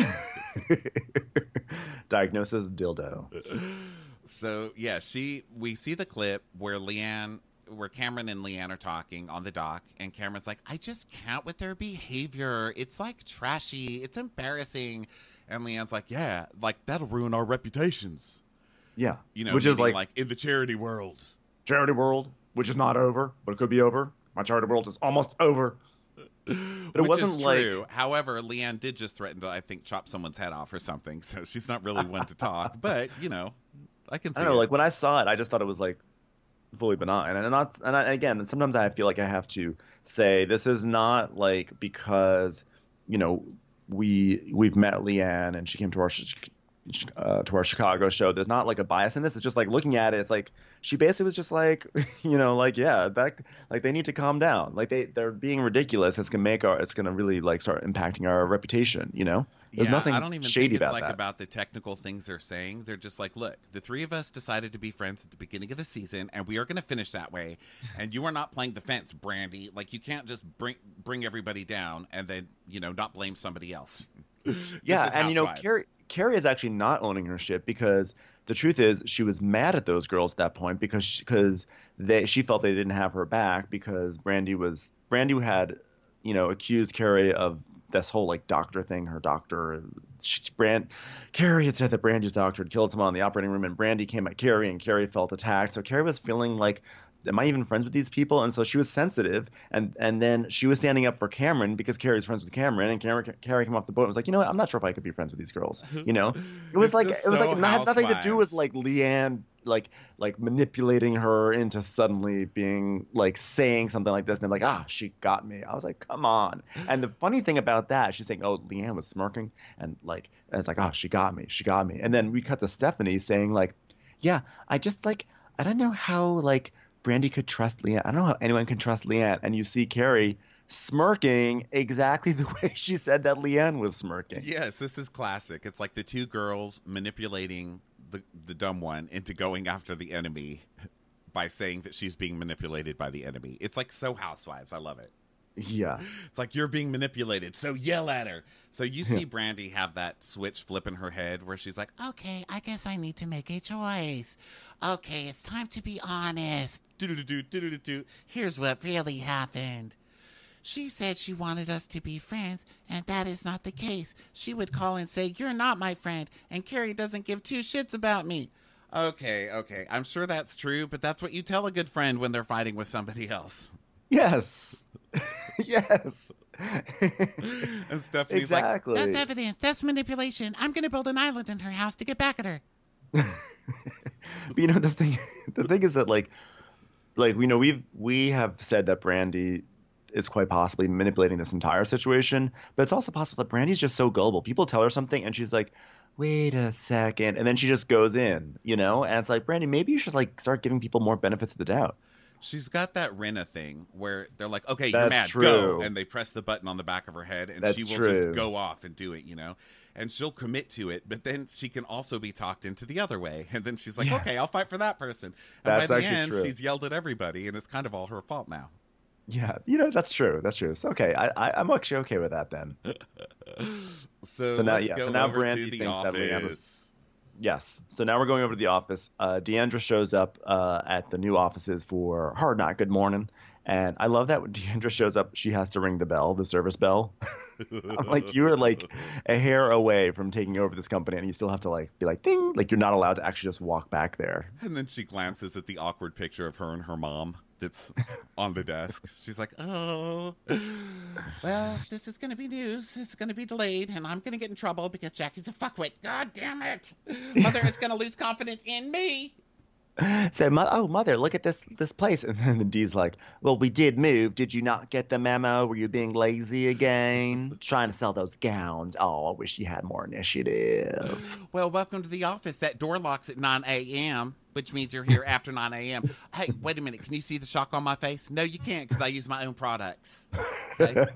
Speaker 2: Diagnosis dildo.
Speaker 1: So yeah, she we see the clip where Leanne where Cameron and Leanne are talking on the dock and Cameron's like, I just can't with their behavior. It's like trashy, it's embarrassing. And Leanne's like, yeah, like that'll ruin our reputations.
Speaker 2: Yeah.
Speaker 1: You know,
Speaker 2: which is
Speaker 1: meaning,
Speaker 2: like,
Speaker 1: like in the charity world.
Speaker 2: charity world, which is not over, but it could be over. My charity world is almost over. But it
Speaker 1: Which
Speaker 2: wasn't
Speaker 1: is
Speaker 2: like
Speaker 1: true. However, Leanne did just threaten to, I think, chop someone's head off or something. So she's not really one to talk. But you know, I can see.
Speaker 2: I don't know,
Speaker 1: it.
Speaker 2: like when I saw it, I just thought it was like fully benign. And not and I, again, sometimes I feel like I have to say this is not like because, you know, we we've met Leanne and she came to our uh, to our Chicago show. There's not like a bias in this. It's just like looking at it, it's like she basically was just like, you know, like yeah, that like they need to calm down. Like they they're being ridiculous. It's gonna make our it's gonna really like start impacting our reputation. You know, there's
Speaker 1: yeah,
Speaker 2: nothing
Speaker 1: I don't even
Speaker 2: shady
Speaker 1: think it's
Speaker 2: about
Speaker 1: like
Speaker 2: that.
Speaker 1: about the technical things they're saying. They're just like, look, the three of us decided to be friends at the beginning of the season, and we are going to finish that way. And you are not playing defense, Brandy. Like you can't just bring bring everybody down and then you know not blame somebody else.
Speaker 2: Yeah,
Speaker 1: This is
Speaker 2: and you know,
Speaker 1: Housewives.
Speaker 2: Carrie, Carrie is actually not owning her shit because the truth is she was mad at those girls at that point because because they she felt they didn't have her back because Brandy was Brandy had, you know, accused Carrie of this whole like doctor thing. Her doctor, she, Brand, Carrie had said that Brandy's doctor had killed someone in the operating room, and Brandy came at Carrie, and Carrie felt attacked. So Carrie was feeling like, am I even friends with these people? And so she was sensitive, and and then she was standing up for Cameron because Carrie's friends with Cameron, and Cameron, Carrie came off the boat and was like, you know what, I'm not sure if I could be friends with these girls. You know, it was
Speaker 1: It's
Speaker 2: like
Speaker 1: just
Speaker 2: it was
Speaker 1: so
Speaker 2: like not, nothing to do with
Speaker 1: Housewives.
Speaker 2: like Leanne like like manipulating her into suddenly being like saying something like this, and they're like, ah, she got me. I was like, come on. And the funny thing about that, she's saying, oh, Leanne was smirking, and like and it's like, oh, she got me, she got me. And then we cut to Stephanie saying like, yeah, I just like I don't know how like Brandy could trust Leanne. I don't know how anyone can trust Leanne. And you see Carrie smirking exactly the way she said that Leanne was smirking.
Speaker 1: Yes, this is classic. It's like the two girls manipulating the the dumb one into going after the enemy by saying that she's being manipulated by the enemy. It's like so Housewives. I love it.
Speaker 2: Yeah.
Speaker 1: It's like you're being manipulated, so yell at her. So you see Brandy have that switch flip in her head where she's like, okay, I guess I need to make a choice. Okay, it's time to be honest. Do-do-do-do, do-do-do-do. Here's what really happened. She said she wanted us to be friends, and that is not the case. She would call and say, you're not my friend, and Carrie doesn't give two shits about me. Okay, okay, I'm sure that's true, but that's what you tell a good friend when they're fighting with somebody else.
Speaker 2: Yes. Yes.
Speaker 1: And Stephanie's
Speaker 2: exactly.
Speaker 1: like, that's evidence. That's manipulation. I'm going to build an island in her house to get back at her.
Speaker 2: But you know, the thing, the thing is that like, like, we know we've, we have said that Brandy is quite possibly manipulating this entire situation, but it's also possible that Brandy's just so gullible. People tell her something and she's like, wait a second. And then she just goes in, you know, and it's like, Brandy, maybe you should like start giving people more benefits of the doubt.
Speaker 1: She's got that Rena thing where they're like, okay,
Speaker 2: That's
Speaker 1: you're mad,
Speaker 2: true.
Speaker 1: go. And they press the button on the back of her head and
Speaker 2: That's
Speaker 1: she will
Speaker 2: true.
Speaker 1: just go off and do it, you know, and she'll commit to it. But then she can also be talked into the other way. And then she's like,
Speaker 2: Yeah.
Speaker 1: okay, I'll fight for that person. And
Speaker 2: That's
Speaker 1: by the
Speaker 2: actually
Speaker 1: end,
Speaker 2: true.
Speaker 1: she's yelled at everybody and it's kind of all her fault now.
Speaker 2: Yeah, you know, that's true. That's true. It's okay. I, I, I'm actually okay with that then.
Speaker 1: So,
Speaker 2: So now-
Speaker 1: let's
Speaker 2: yeah,
Speaker 1: go
Speaker 2: so now
Speaker 1: over
Speaker 2: Brandy
Speaker 1: to the
Speaker 2: thinks that Leanne
Speaker 1: office.
Speaker 2: was- Yes. So now we're going over to the office. Uh, Deandra shows up uh, at the new offices for Hard Knock Good Morning. And I love that when Deandra shows up, she has to ring the bell, the service bell. I'm like, you're like a hair away from taking over this company, and you still have to like be like, ding, like you're not allowed to actually just walk back there.
Speaker 1: And then she glances at the awkward picture of her and her mom that's on the desk. She's like, oh, well, this is going to be news. It's going to be delayed, and I'm going to get in trouble because Jackie's a fuckwit. God damn it. Mother is going to lose confidence in me.
Speaker 2: Say, Mo- oh, mother, look at this this place. And then the D's like, well, we did move. Did you not get the memo? Were you being lazy again? Trying to sell those gowns. Oh, I wish you had more initiative.
Speaker 1: Well, welcome to the office. That door locks at nine a.m., which means you're here after nine a.m. Hey, wait a minute. Can you see the shock on my face? No, you can't because I use my own products. Okay?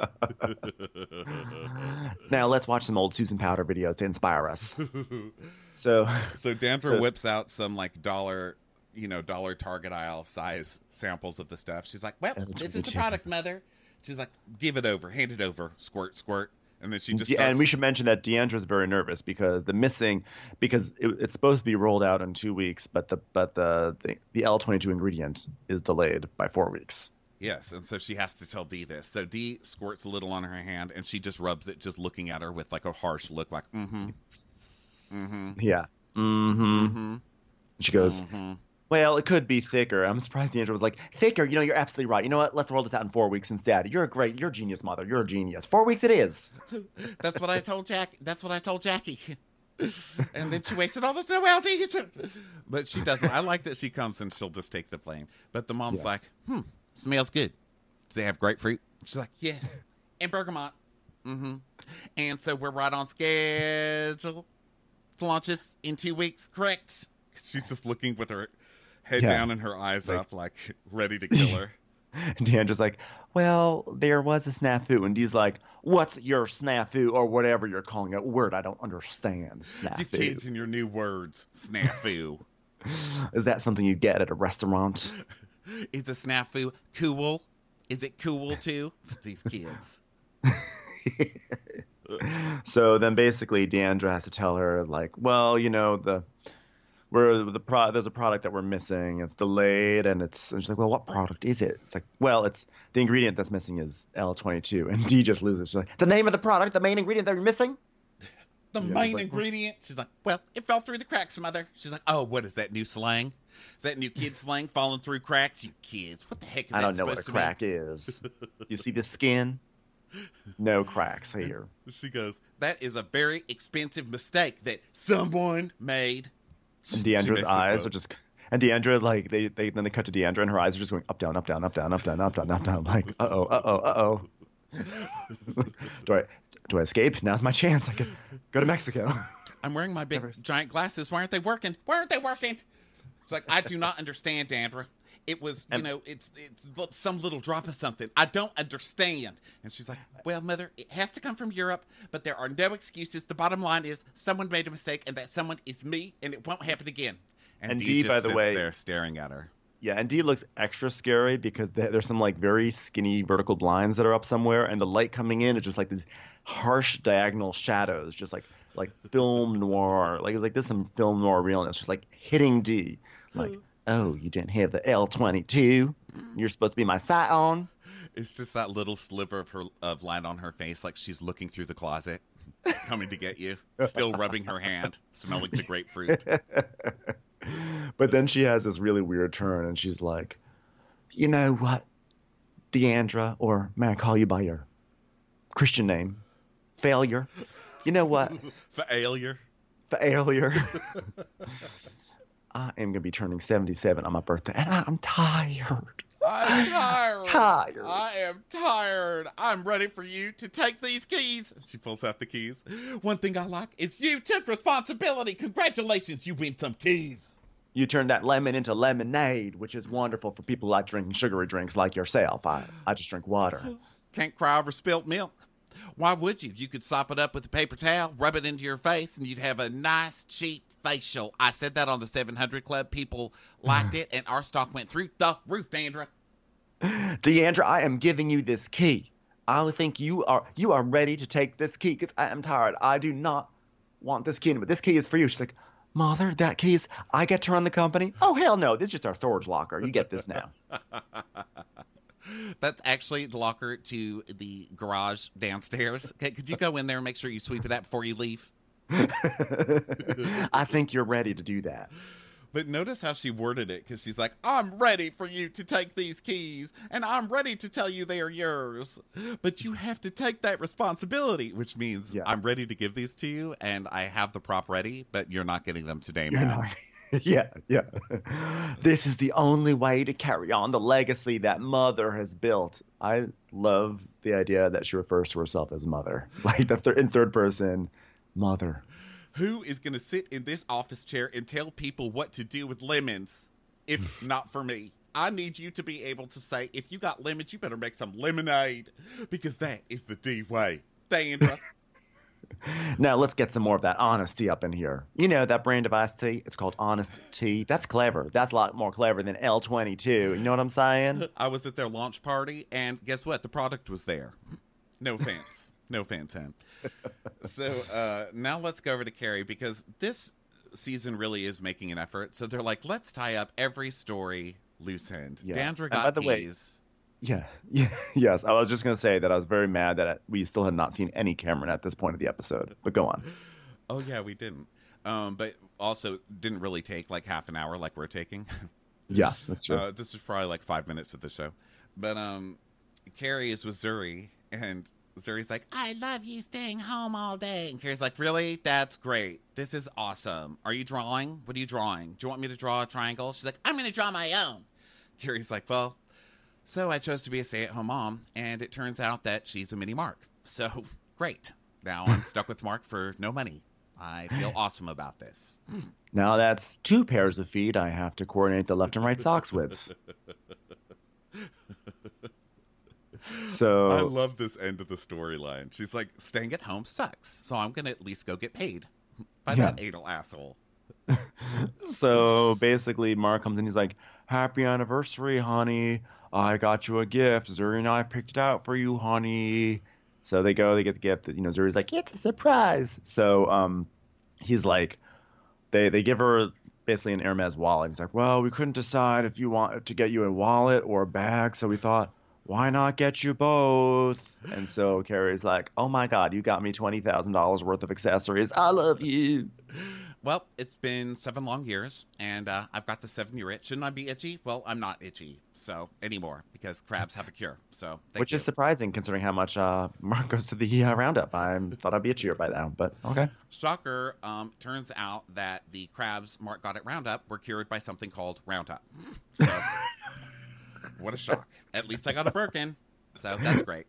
Speaker 2: Now let's watch some old Susan Powder videos to inspire us. So,
Speaker 1: So Dandra
Speaker 2: So-
Speaker 1: whips out some like dollar, you know, dollar Target aisle size samples of the stuff. She's like, well,
Speaker 2: Yeah, that's
Speaker 1: this is
Speaker 2: what
Speaker 1: the
Speaker 2: they
Speaker 1: product, mother. She's like, give it over, hand it over, squirt, squirt. And then she just
Speaker 2: De-
Speaker 1: starts,
Speaker 2: and we should mention that Deandra's very nervous because the missing, because it, it's supposed to be rolled out in two weeks, but the but the the, the L twenty-two ingredient is delayed by four weeks.
Speaker 1: yes. And so she has to tell Dee this. So Dee squirts a little on her hand and she just rubs it, just looking at her with like a harsh look like, mm-hmm, mm-hmm,
Speaker 2: Yeah. Mm-hmm.
Speaker 1: mm-hmm,
Speaker 2: She goes,
Speaker 1: mm-hmm.
Speaker 2: well, it could be thicker. I'm surprised Deandra was like, thicker. You know, you're absolutely right. You know what? Let's roll this out in four weeks instead. You're a great, you're a genius, mother. You're a genius. Four weeks it is.
Speaker 1: That's what I told Jack. That's what I told Jackie. And then she wasted all this novelty. But she doesn't. I like that she comes and she'll just take the blame. But the mom's
Speaker 2: Yeah.
Speaker 1: like, hmm, smells good. Does they have grapefruit? She's like, yes. And bergamot. Mm-hmm. And so we're right on schedule to launch this in two weeks, correct? She's just looking with her head
Speaker 2: Yeah.
Speaker 1: down and her eyes
Speaker 2: Like-
Speaker 1: up, like ready to kill her.
Speaker 2: And Deandra's like, well, there was a snafu. And Dee's like, what's your snafu or whatever you're calling it? Word I don't understand.
Speaker 1: You
Speaker 2: Snafu.
Speaker 1: kids and your new words, snafu.
Speaker 2: Is that something you get at a restaurant?
Speaker 1: Is a snafu cool? Is it cool too? These kids.
Speaker 2: So then basically Deandra has to tell her like, well, you know, the we're the pro there's a product that we're missing. It's delayed and it's and she's like, well, what product is it? It's like, well, it's the ingredient that's missing is L twenty-two. And Dee just loses. She's like, the name of the product, the main ingredient that you're missing?
Speaker 1: The
Speaker 2: Yeah,
Speaker 1: main
Speaker 2: it's like-
Speaker 1: ingredient. She's like, well, it fell through the cracks, mother. She's like, oh, what is that new slang? Is that new kid slang, falling through cracks? You kids, what the heck is
Speaker 2: I
Speaker 1: that
Speaker 2: don't know what a
Speaker 1: supposed to mean?
Speaker 2: crack is. You see the skin? No cracks here.
Speaker 1: She goes, that is a very expensive mistake that someone made.
Speaker 2: And
Speaker 1: She
Speaker 2: Deandra's
Speaker 1: makes the
Speaker 2: eyes
Speaker 1: quote.
Speaker 2: are just, and Deandra, like, they, they then they cut to Deandra, and her eyes are just going up, down, up, down, up, down, up, down, up, down, up, down. Like, uh oh, uh oh, uh oh. do I do I escape? Now's my chance. I can go to Mexico.
Speaker 1: I'm wearing my big
Speaker 2: Never-
Speaker 1: giant glasses. Why aren't they working? Why aren't they working? It's like, I do not understand, Dandra. It was, you
Speaker 2: And-
Speaker 1: know, it's it's li- some little drop of something. I don't understand. And she's like, well, Mother, it has to come from Europe, but there are no excuses. The bottom line is someone made a mistake, and that someone is me, and it won't happen again.
Speaker 2: And
Speaker 1: Dee
Speaker 2: Dee,
Speaker 1: just
Speaker 2: by the
Speaker 1: sits
Speaker 2: way-
Speaker 1: there staring at her.
Speaker 2: Yeah, and Dee looks extra scary because there- there's some like very skinny vertical blinds that are up somewhere, and the light coming in is just like these harsh diagonal shadows, just like like film noir. Like it's like this some film noir realness, just like hitting Dee. Like, oh, you didn't have the L twenty-two. You're supposed to be my scion.
Speaker 1: It's just that little sliver of her of light on her face, like she's looking through the closet, coming to get you, still rubbing her hand, smelling the grapefruit.
Speaker 2: But then she has this really weird turn, and she's like, you know what, Deandra, or may I call you by your Christian name, Failure? You know what,
Speaker 1: Failure.
Speaker 2: Failure. I am going to be turning seventy-seven on my birthday, and I'm tired.
Speaker 1: I'm tired.
Speaker 2: Tired.
Speaker 1: I am tired. I'm ready for you to take these keys. She pulls out the keys. One thing I like is you took responsibility. Congratulations, you win some keys.
Speaker 2: You turned that lemon into lemonade, which is wonderful for people who like drinking sugary drinks like yourself. I, I just drink water.
Speaker 1: Can't cry over spilt milk. Why would you? You could sop it up with a paper towel, rub it into your face, and you'd have a nice, cheap facial. I said that on the seven hundred Club. People liked it, and our stock went through the roof, Dandra.
Speaker 2: Deandra, I am giving you this key. I think you are you are ready to take this key because I am tired. I do not want this key, but this key is for you. She's like, Mother, that key is, I get to run the company? Oh, hell no. This is just our storage locker. You get this now.
Speaker 1: That's actually the locker to the garage downstairs. Okay, could you go in there and make sure you sweep it out before you leave?
Speaker 2: I think you're ready to do that.
Speaker 1: But notice how she worded it, because she's like, I'm ready for you to take these keys, and I'm ready to tell you they are yours. But you have to take that responsibility, which means
Speaker 2: Yeah.
Speaker 1: I'm ready to give these to you, and I have the prop ready, but you're not getting them today,
Speaker 2: You're
Speaker 1: man.
Speaker 2: not. Yeah, yeah. This is the only way to carry on the legacy that Mother has built. I love the idea that she refers to herself as Mother, like the thir- in third person, Mother.
Speaker 1: Who is going to sit in this office chair and tell people what to do with lemons, if not for me? I need you to be able to say, if you got lemons, you better make some lemonade, because that is the D way. Dandra.
Speaker 2: Now let's get some more of that honesty up in here. You know that brand of iced tea? It's called Honest Tea. That's clever. That's a lot more clever than L twenty-two. You know what I'm saying?
Speaker 1: I was at their launch party, and guess what? The product was there. No offense. No offense, Hen. So uh, now let's go over to Carrie, because this season really is making an effort. So they're like, let's tie up every story loose end.
Speaker 2: Yeah.
Speaker 1: Dandra
Speaker 2: And
Speaker 1: got
Speaker 2: by the way-
Speaker 1: keys.
Speaker 2: Yeah, yeah, yes. I was just gonna say that I was very mad that we still had not seen any Cameron at this point of the episode. But go on.
Speaker 1: Oh, yeah, we didn't. Um, but also didn't really take like half an hour like we're taking.
Speaker 2: Yeah, that's true.
Speaker 1: Uh, this is probably like five minutes of the show. But um, Carrie is with Zuri, and Zuri's like, I love you staying home all day. And Carrie's like, really? That's great. This is awesome. Are you drawing? What are you drawing? Do you want me to draw a triangle? She's like, I'm going to draw my own. Carrie's like, well, so I chose to be a stay-at-home mom, and it turns out that she's a mini Mark. So, great. Now I'm stuck with Mark for no money. I feel awesome about this.
Speaker 2: Now that's two pairs of feet I have to coordinate the left and right socks with. So
Speaker 1: I love this end of the storyline. She's like, staying at home sucks, so I'm going to at least go get paid by
Speaker 2: Yeah.
Speaker 1: that anal asshole.
Speaker 2: So basically, Mark comes in. He's like, "Happy anniversary, honey! I got you a gift. Zuri and I picked it out for you, honey." So they go. They get the gift. You know, Zuri's like, "It's a surprise." So um, he's like, they they give her basically an Hermes wallet. He's like, "Well, we couldn't decide if you want to get you a wallet or a bag, so we thought, why not get you both?" And so Carrie's like, "Oh my God, you got me twenty thousand dollars worth of accessories. I love you."
Speaker 1: well, it's been seven long years, and uh, I've got the seven-year itch. Shouldn't I be itchy? Well, I'm not itchy so anymore because crabs have a cure. So, thank
Speaker 2: Which
Speaker 1: you.
Speaker 2: is surprising considering how much uh, Mark goes to the uh, roundup. I thought I'd be itchier by now, but okay.
Speaker 1: Shocker. Um, turns out that the crabs Mark got at Roundup were cured by something called Roundup. So, what a shock. At least I got a Birkin. So that's great.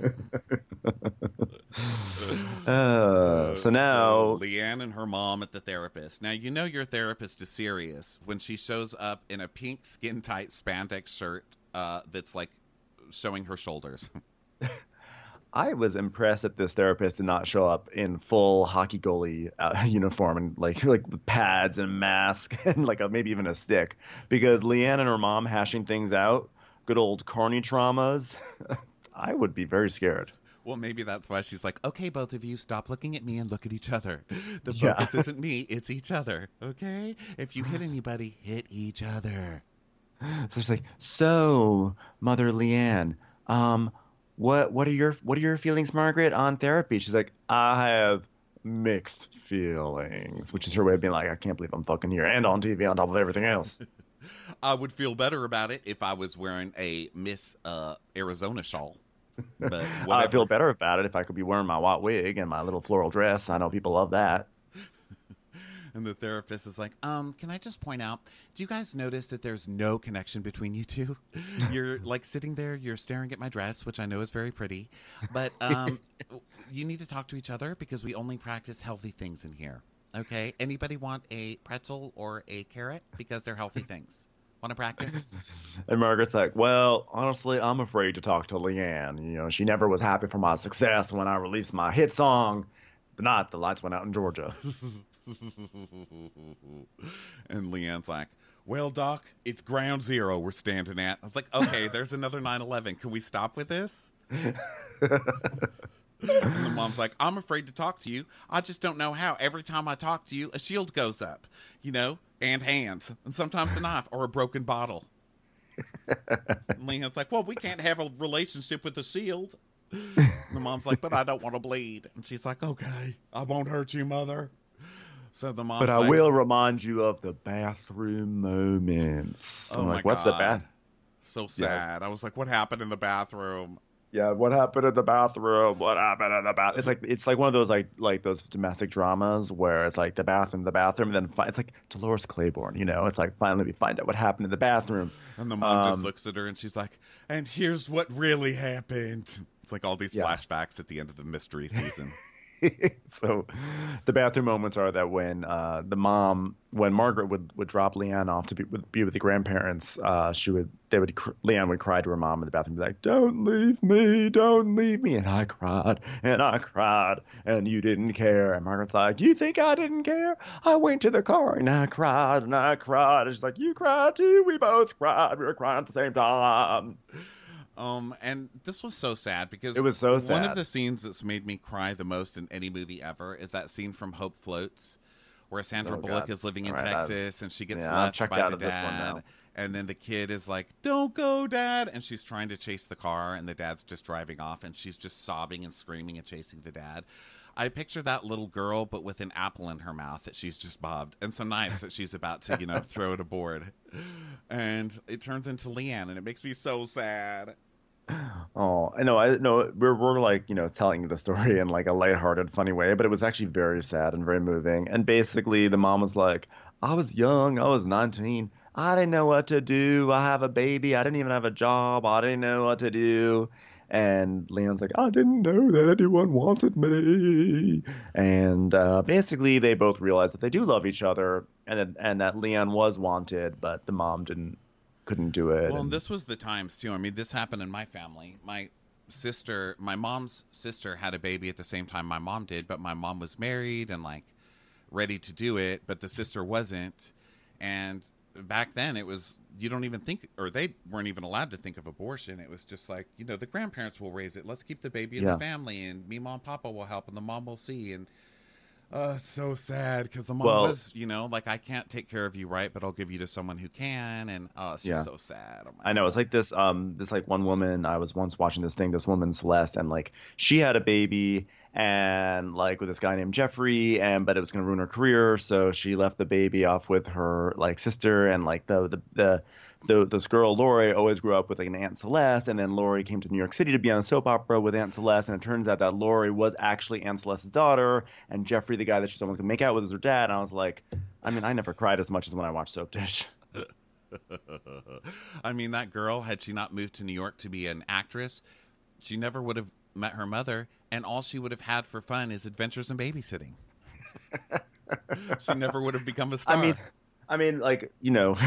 Speaker 2: Uh, so now
Speaker 1: so Leanne and her mom at the therapist. Now you know your therapist is serious when she shows up in a pink skin tight spandex shirt uh, that's like showing her shoulders.
Speaker 2: I was impressed that this therapist did not show up in full hockey goalie uh, uniform and like like with pads and mask and like a, maybe even a stick, because Leanne and her mom hashing things out, good old corny traumas. I would be very scared.
Speaker 1: Well, maybe that's why she's like, okay, both of you, stop looking at me and look at each other. The
Speaker 2: Yeah.
Speaker 1: focus isn't me, it's each other, okay? If you hit anybody, hit each other.
Speaker 2: So she's like, so Mother Leanne, um, what what are your what are your feelings, Margaret, on therapy? She's like, I have mixed feelings, which is her way of being like, I can't believe I'm fucking here and on T V on top of everything else.
Speaker 1: I would feel better about it if I was wearing a Miss uh, Arizona shawl. But
Speaker 2: I
Speaker 1: whatever.
Speaker 2: feel better about it if I could be wearing my white wig and my little floral dress. I know people love that.
Speaker 1: And the therapist is like, um, can I just point out, do you guys notice that there's no connection between you two? You're like sitting there, you're staring at my dress, which I know is very pretty, but um, you need to talk to each other because we only practice healthy things in here. Okay? Anybody want a pretzel or a carrot? Because they're healthy things. Want to practice?
Speaker 2: And Margaret's like, well, honestly, I'm afraid to talk to Leanne. You know, she never was happy for my success when I released my hit song, but not The Lights Went Out in Georgia.
Speaker 1: And Leanne's like, well, Doc, it's ground zero we're standing at. I was like, okay, there's another nine eleven. Can we stop with this? And the mom's like, I'm afraid to talk to you. I just don't know how. Every time I talk to you, a shield goes up, you know, and hands, and sometimes a knife or a broken bottle. And Leanne's like, well, we can't have a relationship with a shield. And the mom's like, but I don't want to bleed. And she's like, okay, I won't hurt you, Mother. So the mom's
Speaker 2: But I
Speaker 1: like,
Speaker 2: will remind you of the bathroom moments.
Speaker 1: oh
Speaker 2: I'm
Speaker 1: my
Speaker 2: like, what's the
Speaker 1: God.
Speaker 2: bath?
Speaker 1: So sad. I was like, what happened in the bathroom?
Speaker 2: Yeah, what happened in the bathroom? What happened in the bathroom? It's like it's like one of those like like those domestic dramas where it's like the bathroom, the bathroom, and then fi- it's like Dolores Claiborne, you know? It's like finally we find out what happened in the bathroom.
Speaker 1: And the mom just
Speaker 2: Um,
Speaker 1: looks at her and she's like, and here's what really happened. It's like all these
Speaker 2: Yeah.
Speaker 1: flashbacks at the end of the mystery season.
Speaker 2: So the bathroom moments are that when uh, the mom, when Margaret would, would drop Leanne off to be with, be with the grandparents, uh, she would, they would, cr- Leanne would cry to her mom in the bathroom, be like, don't leave me, don't leave me. And I cried and I cried and you didn't care. And Margaret's like, you think I didn't care? I went to the car and I cried and I cried. And she's like, you cried too. We both cried. We were crying at the same time.
Speaker 1: Um, and this was so sad because
Speaker 2: It was so
Speaker 1: one
Speaker 2: sad.
Speaker 1: of the scenes that's made me cry the most in any movie ever is that scene from Hope Floats, where Sandra
Speaker 2: Oh,
Speaker 1: Bullock
Speaker 2: God.
Speaker 1: is living in
Speaker 2: All right, I've-
Speaker 1: Texas and she gets
Speaker 2: yeah, I've
Speaker 1: left
Speaker 2: checked
Speaker 1: by
Speaker 2: out
Speaker 1: the
Speaker 2: of this one
Speaker 1: dad,
Speaker 2: now.
Speaker 1: and then the kid is like, "Don't go, Dad!" and she's trying to chase the car, and the dad's just driving off, and she's just sobbing and screaming and chasing the dad. I picture that little girl, but with an apple in her mouth that she's just bobbed, and some knives that she's about to, you know, throw at a board, and it turns into Leanne, and it makes me so sad.
Speaker 2: Oh, I know. I know we're we're like, you know, telling the story in like a lighthearted, funny way, but it was actually very sad and very moving. And basically, the mom was like, "I was young. I was nineteen. I didn't know what to do. I have a baby. I didn't even have a job. I didn't know what to do." And Leon's like, "I didn't know that anyone wanted me." And uh, basically, they both realized that they do love each other, and that, and that Leon was wanted, but the mom didn't. Couldn't do it.
Speaker 1: Well,
Speaker 2: and-
Speaker 1: and this was the times too. I mean, this happened in my family. My sister, my mom's sister, had a baby at the same time my mom did, but my mom was married and like ready to do it, but the sister wasn't. And back then, it was you don't even think, or they weren't even allowed to think of abortion. It was just like, you know, the grandparents will raise it. Let's keep the baby in
Speaker 2: Yeah.
Speaker 1: the family, and me, mom, papa will help, and the mom will see. And Uh, so sad because the mom
Speaker 2: Well-
Speaker 1: was, you know, like, I can't take care of you, right? But I'll give you to someone who can. And oh, it's just
Speaker 2: Yeah.
Speaker 1: so sad. Oh my
Speaker 2: I know
Speaker 1: God.
Speaker 2: it's like this. Um, this like one woman. I was once watching this thing. This woman Celeste, and like she had a baby, and like with this guy named Jeffrey, and but it was gonna ruin her career, so she left the baby off with her like sister, and like the the the. The, this girl Lori always grew up with like an Aunt Celeste, and then Lori came to New York City to be on a soap opera with Aunt Celeste, and it turns out that Lori was actually Aunt Celeste's daughter, and Jeffrey, the guy that she was gonna make out with, was her dad. And I was like, I mean, I never cried as much as when I watched Soap Dish.
Speaker 1: I mean, that girl, had she not moved to New York to be an actress, she never would have met her mother, and all she would have had for fun is adventures in babysitting. She never would have become a star.
Speaker 2: I mean, I mean, like you know,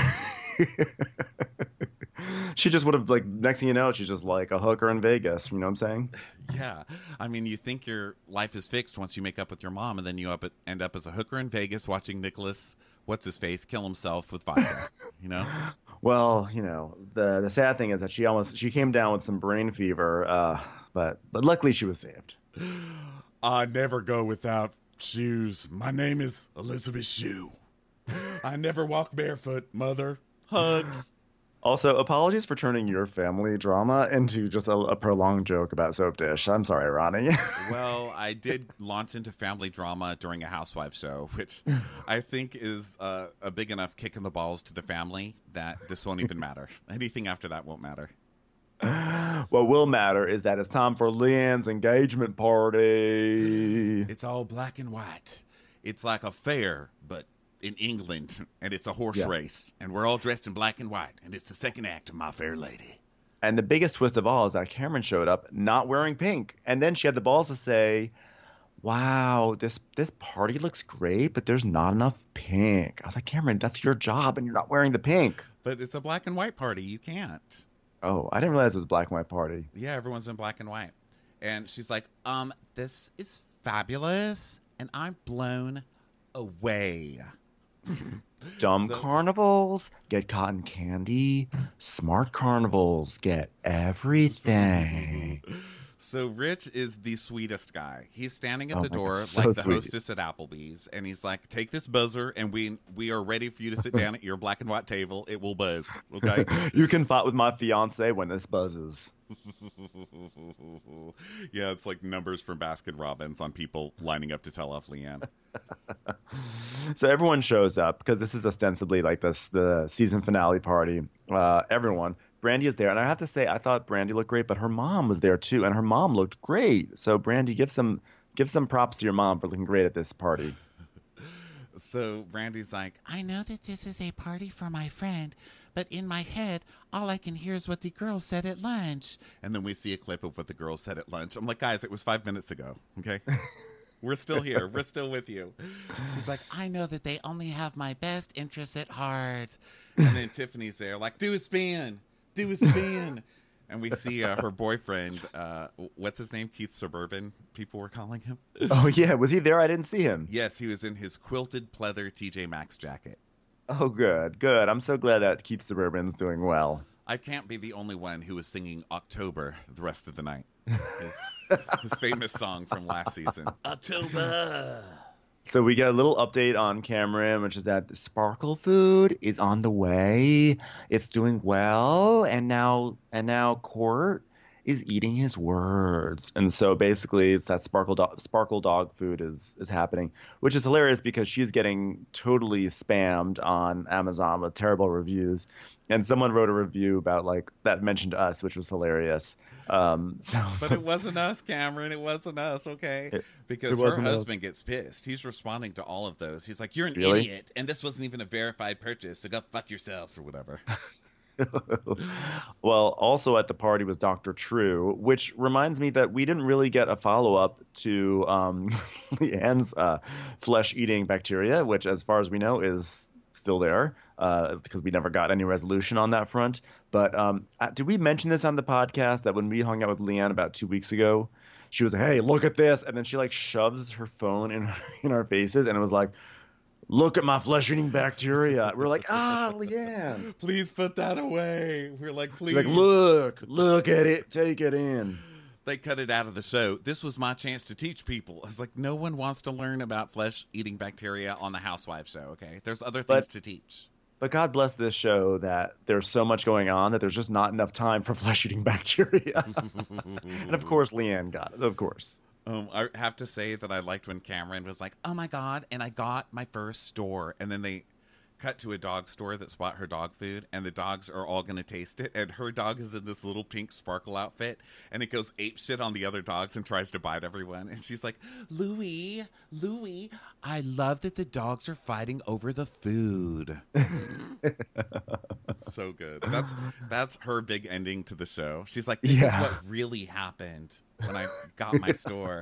Speaker 2: she just would have like next thing you know, she's just like a hooker in Vegas. You know what I'm saying?
Speaker 1: yeah. I mean, you think your life is fixed once you make up with your mom, and then you up end up as a hooker in Vegas watching Nicholas, what's his face, kill himself with vodka. You know?
Speaker 2: Well, you know, the the sad thing is that she almost she came down with some brain fever, uh, but but luckily she was saved.
Speaker 1: I never go without shoes. My name is Elizabeth Shue. I never walk barefoot, mother. Hugs.
Speaker 2: Also, apologies for turning your family drama into just a, a prolonged joke about Soap Dish. I'm sorry, Ronnie.
Speaker 1: Well, I did launch into family drama during a housewife show, which I think is uh, a big enough kick in the balls to the family that this won't even matter. Anything after that won't matter.
Speaker 2: What will matter is that it's time for Leanne's engagement party.
Speaker 1: It's all black and white. It's like a fair, but in England, and it's a horse
Speaker 2: Yeah.
Speaker 1: race, and we're all dressed in black and white, and it's the second act of My Fair Lady.
Speaker 2: And the biggest twist of all is that Cameron showed up not wearing pink. And then she had the balls to say, wow, this this party looks great, but there's not enough pink. I was like, Cameron, that's your job, and you're not wearing the pink.
Speaker 1: But it's a black and white party. You can't.
Speaker 2: Oh, I didn't realize it was a black and white party.
Speaker 1: Yeah, everyone's in black and white. And she's like, um, this is fabulous, and I'm blown away.
Speaker 2: Dumb
Speaker 1: So-
Speaker 2: carnivals get cotton candy. Smart carnivals get everything.
Speaker 1: So Rich is the sweetest guy. He's standing at
Speaker 2: Oh
Speaker 1: the
Speaker 2: my
Speaker 1: door
Speaker 2: God, so
Speaker 1: like the
Speaker 2: sweet.
Speaker 1: hostess at Applebee's, and he's like, take this buzzer, and we we are ready for you to sit down at your black and white table. It will buzz, okay?
Speaker 2: You can fight with my fiance when this buzzes.
Speaker 1: Yeah, it's like numbers from Baskin Robbins on people lining up to tell off Leanne.
Speaker 2: So everyone shows up because this is ostensibly like this the season finale party. Uh, everyone, Brandy is there, and I have to say I thought Brandy looked great, but her mom was there too, and her mom looked great. So Brandy, give some give some props to your mom for looking great at this party.
Speaker 1: So Brandy's like, I know that this is a party for my friend, but in my head, all I can hear is what the girls said at lunch. And then we see a clip of what the girls said at lunch. I'm like, guys, it was five minutes ago, okay? We're still here. We're still with you. She's like, I know that they only have my best interests at heart. And then Tiffany's there like, do a spin. Do a spin. And we see uh, her boyfriend, uh, what's his name? Keith Suburban, people were calling him.
Speaker 2: Oh yeah, was he there? I didn't see him.
Speaker 1: Yes, he was in his quilted pleather T J Maxx jacket.
Speaker 2: Oh good, good. I'm so glad that Keith Suburban's doing well.
Speaker 1: I can't be the only one who was singing October the rest of the night. His, his famous song from last season. October.
Speaker 2: So we get a little update on Cameron, which is that the Sparkle food is on the way. It's doing well, and now and now Court is eating his words. And so basically, it's that Sparkle dog, Sparkle dog food is is happening, which is hilarious because she's getting totally spammed on Amazon with terrible reviews. And someone wrote a review about like that mentioned us, which was hilarious. Um, so,
Speaker 1: But it wasn't us, Cameron. It wasn't us, okay?
Speaker 2: It-
Speaker 1: because
Speaker 2: it
Speaker 1: her
Speaker 2: wasn't us.
Speaker 1: husband gets pissed. He's responding to all of those. He's like, you're an
Speaker 2: Really?
Speaker 1: idiot, and this wasn't even a verified purchase, so go fuck yourself or whatever.
Speaker 2: Well, also at the party was Doctor True, which reminds me that we didn't really get a follow up to um, Leanne's uh, flesh eating bacteria, which, as far as we know, is still there uh, because we never got any resolution on that front. But um, uh, did we mention this on the podcast that when we hung out with Leanne about two weeks ago, she was like, hey, look at this. And then she like shoves her phone in, in our faces. And it was like, look at my flesh-eating bacteria. We're like, ah, Leanne.
Speaker 1: Please put that away. We're like, please.
Speaker 2: She's like, look, look at it. Take it in.
Speaker 1: they cut it out of the show. This was my chance to teach people. I was like, no one wants to learn about flesh-eating bacteria on the Housewives show, okay? There's other things
Speaker 2: But-
Speaker 1: to teach.
Speaker 2: But God bless this show that there's so much going on that there's just not enough time for flesh-eating bacteria. And of course, Leanne got it. Of course.
Speaker 1: Um, I have to say that I liked when Cameron was like, oh my God, and I got my first store. And then they cut to a dog store that's bought her dog food, and the dogs are all going to taste it. And her dog is in this little pink sparkle outfit, and it goes ape shit on the other dogs and tries to bite everyone. And she's like, Louie, Louie, I love that the dogs are fighting over the food. So good. That's that's her big ending to the show. She's like, this
Speaker 2: Yeah.
Speaker 1: is what really happened when I got my store.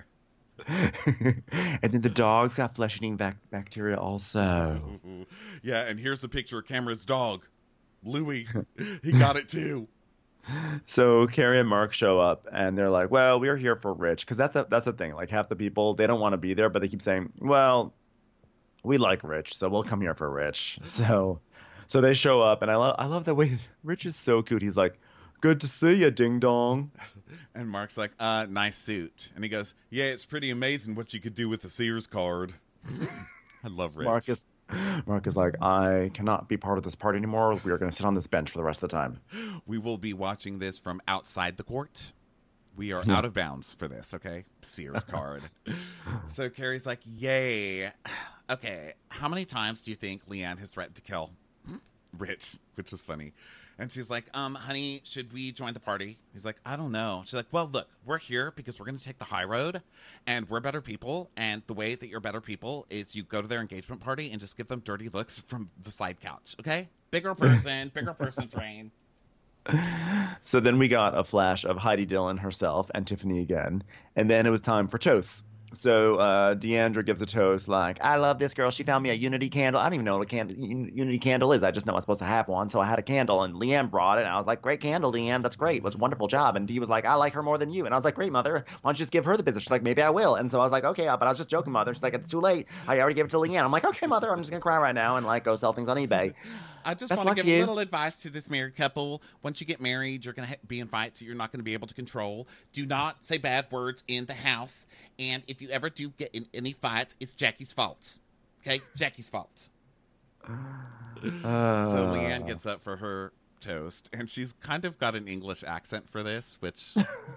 Speaker 2: And then the dogs got flesh-eating bac- bacteria also.
Speaker 1: Yeah, and here's a picture of Cameron's dog, Louie. He got it too.
Speaker 2: So Carrie and Mark show up, and they're like, "Well, we're here for Rich," because that's the that's the thing. Like half the people, they don't want to be there, but they keep saying, "Well, we like Rich, so we'll come here for Rich." So, so they show up, and I love I love the way Rich is so cute. He's like, "Good to see you, ding dong."
Speaker 1: And Mark's like, uh, nice suit. And he goes, yeah, it's pretty amazing what you could do with a Sears card. I love Rich.
Speaker 2: Mark is Mark is like, "I cannot be part of this party anymore. We are going to sit on this bench for the rest of the time."
Speaker 1: We will be watching this from outside the court. We are out of bounds for this, okay? Sears card. So Carrie's like, yay. Okay, how many times do you think Leanne has threatened to kill Rich? Which was funny. And she's like, um, honey, should we join the party? He's like, I don't know. She's like, well, look, we're here because we're going to take the high road, and we're better people. And the way that you're better people is you go to their engagement party and just give them dirty looks from the side couch, okay? Bigger person, bigger person train.
Speaker 2: So then we got a flash of Heidi Dillon herself and Tiffany again, and then it was time for toasts. So uh, Deandra gives a toast like, "I love this girl. She found me a Unity candle. I don't even know what a candle, Unity candle is. I just know I'm supposed to have one. So I had a candle, and Leanne brought it. And I was like, great candle, Leanne. That's great. It was a wonderful job." And Dee was like, "I like her more than you." And I was like, great, mother. Why don't you just give her the business? She's like, maybe I will. And so I was like, okay, but I was just joking, mother. She's like, it's too late. I already gave it to Leanne. I'm like, okay, mother. I'm just going to cry right now and like go sell things on eBay.
Speaker 1: I just
Speaker 2: That's
Speaker 1: want to
Speaker 2: like
Speaker 1: give
Speaker 2: you.
Speaker 1: a little advice to this married couple. Once you get married, you're going to ha- be in fights that you're not going to be able to control. Do not say bad words in the house. And if you ever do get in any fights, it's Jackie's fault. Okay? Jackie's fault.
Speaker 2: Uh,
Speaker 1: So Leanne gets up for her toast, and she's kind of got an English accent for this, which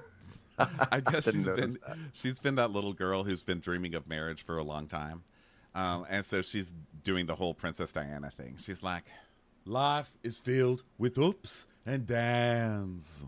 Speaker 1: I guess
Speaker 2: Didn't
Speaker 1: she's been,
Speaker 2: notice that.
Speaker 1: she's been that little girl who's been dreaming of marriage for a long time. Um, and so she's doing the whole Princess Diana thing. She's like, life is filled with ups and downs.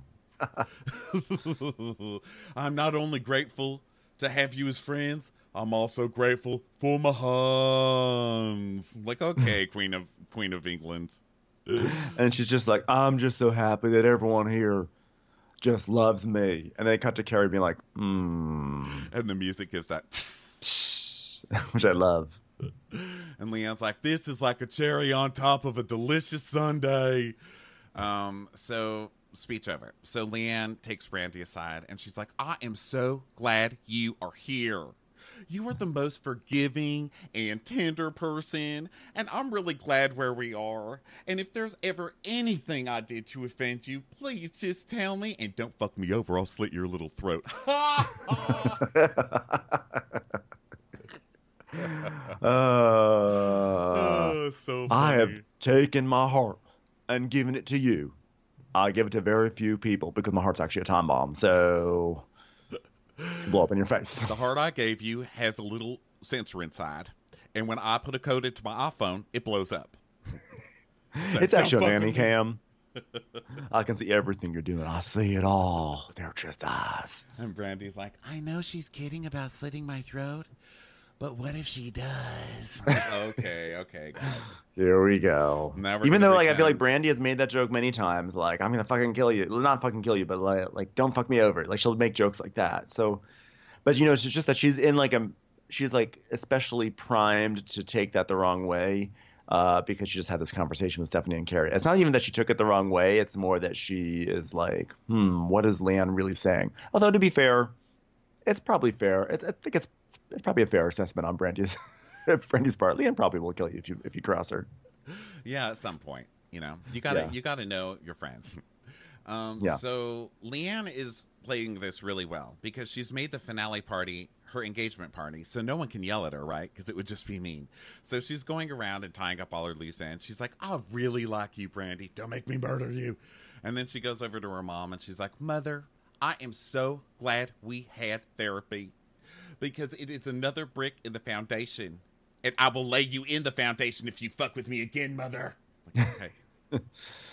Speaker 1: I'm not only grateful to have you as friends, I'm also grateful for my huns. Like, okay, Queen of Queen of England.
Speaker 2: And she's just like, "I'm just so happy that everyone here just loves me." And they cut to Carrie being like, hmm,
Speaker 1: And the music gives that.
Speaker 2: which I love.
Speaker 1: And Leanne's like, this is like a cherry on top of a delicious sundae. Um, so speech over. So Leanne takes Brandy aside, and she's like, I am so glad you are here. You are the most forgiving and tender person, and I'm really glad where we are. And if there's ever anything I did to offend you, please just tell me, and don't fuck me over. I'll slit your little throat.
Speaker 2: Uh,
Speaker 1: Oh, so funny.
Speaker 2: I have taken my heart and given it to you. I give it to very few people because my heart's actually a time bomb. So it's blow up in your face.
Speaker 1: The heart I gave you has a little sensor inside, and when I put a code into my iPhone, it blows up. So
Speaker 2: It's
Speaker 1: don't
Speaker 2: actually
Speaker 1: fuck
Speaker 2: an
Speaker 1: with
Speaker 2: nanny
Speaker 1: me.
Speaker 2: cam. I can see everything you're doing. I see it all. They're just eyes.
Speaker 1: And Brandy's like, I know she's kidding about slitting my throat, but what if she does? I'm like, okay, okay, guys.
Speaker 2: Here we go.
Speaker 1: Now we're
Speaker 2: Even
Speaker 1: gonna
Speaker 2: though,
Speaker 1: be
Speaker 2: like, I feel like
Speaker 1: friends.
Speaker 2: Brandy has made that joke many times. Like, I'm gonna fucking kill you. Not fucking kill you, but like, like, don't fuck me over. Like, she'll make jokes like that. So, but you know, it's just that she's in like a, she's like especially primed to take that the wrong way, uh, because she just had this conversation with Stephanie and Carrie. It's not even that she took it the wrong way. It's more that she is like, hmm, what is Leanne really saying? Although to be fair, it's probably fair. It, I think it's it's probably a fair assessment on Brandy's Brandy's part. Leanne probably will kill you if you if you cross her.
Speaker 1: Yeah, at some point, you know, you gotta
Speaker 2: Yeah.
Speaker 1: you gotta know your friends. Um,
Speaker 2: Yeah.
Speaker 1: So Leanne is playing this really well because she's made the finale party her engagement party, so no one can yell at her, right? Because it would just be mean. So she's going around and tying up all her loose ends. She's like, I really like you, Brandy. Don't make me murder you. And then she goes over to her mom and she's like, Mother, I am so glad we had therapy because it is another brick in the foundation. And I will lay you in the foundation if you fuck with me again, Mother. Like, okay.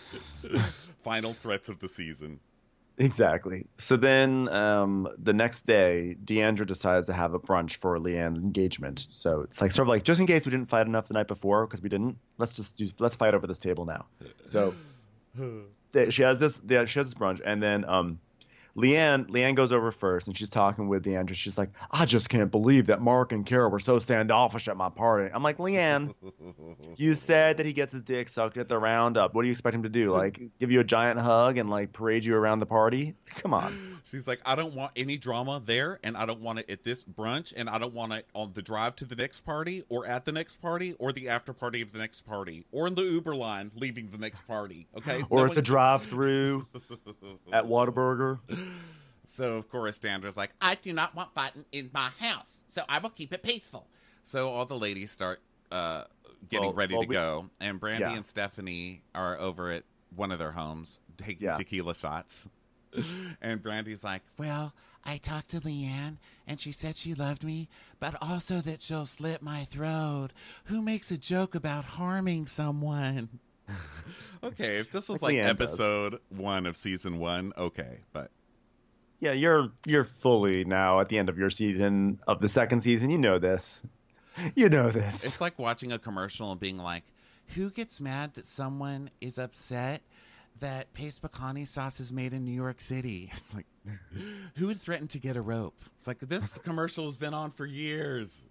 Speaker 1: Final threats of the season.
Speaker 2: Exactly. So then um, the next day, Deandra decides to have a brunch for Leanne's engagement. So it's like sort of like, just in case we didn't fight enough the night before, because we didn't, let's just do, let's fight over this table now. So they, she has this, they, she has this brunch, and then um, Leanne, Leanne goes over first, and she's talking with Deandra. She's like, I just can't believe that Mark and Kara were so standoffish at my party. I'm like, Leanne, you said that he gets his dick sucked at the roundup. What do you expect him to do? Like, give you a giant hug and, like, parade you around the party? Come on.
Speaker 1: She's like, I don't want any drama there, and I don't want it at this brunch, and I don't want it on the drive to the next party, or at the next party, or the after party of the next party, or in the Uber line leaving the next party, okay?
Speaker 2: Or
Speaker 1: No
Speaker 2: at
Speaker 1: one-
Speaker 2: the drive-thru at Whataburger.
Speaker 1: So, of course, Deandra's like, I do not want fighting in my house, so I will keep it peaceful. So all the ladies start uh, getting
Speaker 2: Well,
Speaker 1: ready
Speaker 2: well,
Speaker 1: to
Speaker 2: we-
Speaker 1: go, and Brandy
Speaker 2: yeah.
Speaker 1: and Stephanie are over at one of their homes taking
Speaker 2: Yeah.
Speaker 1: tequila shots. And Brandy's like, well, I talked to Leanne, and she said she loved me, but also that she'll slit my throat. Who makes a joke about harming someone? Okay, if this was
Speaker 2: Like
Speaker 1: like
Speaker 2: Leanne does.
Speaker 1: episode one of season one, okay, but
Speaker 2: Yeah, you're you're fully now at the end of your season of the second season. You know this. You know this.
Speaker 1: it's like watching a commercial and being like, who gets mad that someone is upset that paste pecani sauce is made in New York City? It's like, who would threaten to get a rope? It's like, this commercial has been on for years.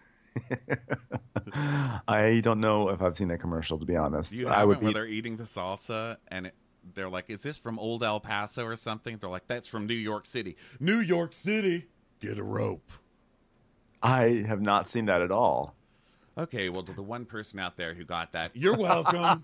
Speaker 2: I don't know if I've seen that commercial, to be honest.
Speaker 1: You
Speaker 2: I
Speaker 1: haven't,
Speaker 2: would
Speaker 1: where
Speaker 2: be.
Speaker 1: they're eating the salsa and it, they're like, is this from old El Paso or something? They're like, that's from New York City. New York City, get a rope.
Speaker 2: I have not seen that at all.
Speaker 1: Okay, well, to the one person out there who got that, you're welcome.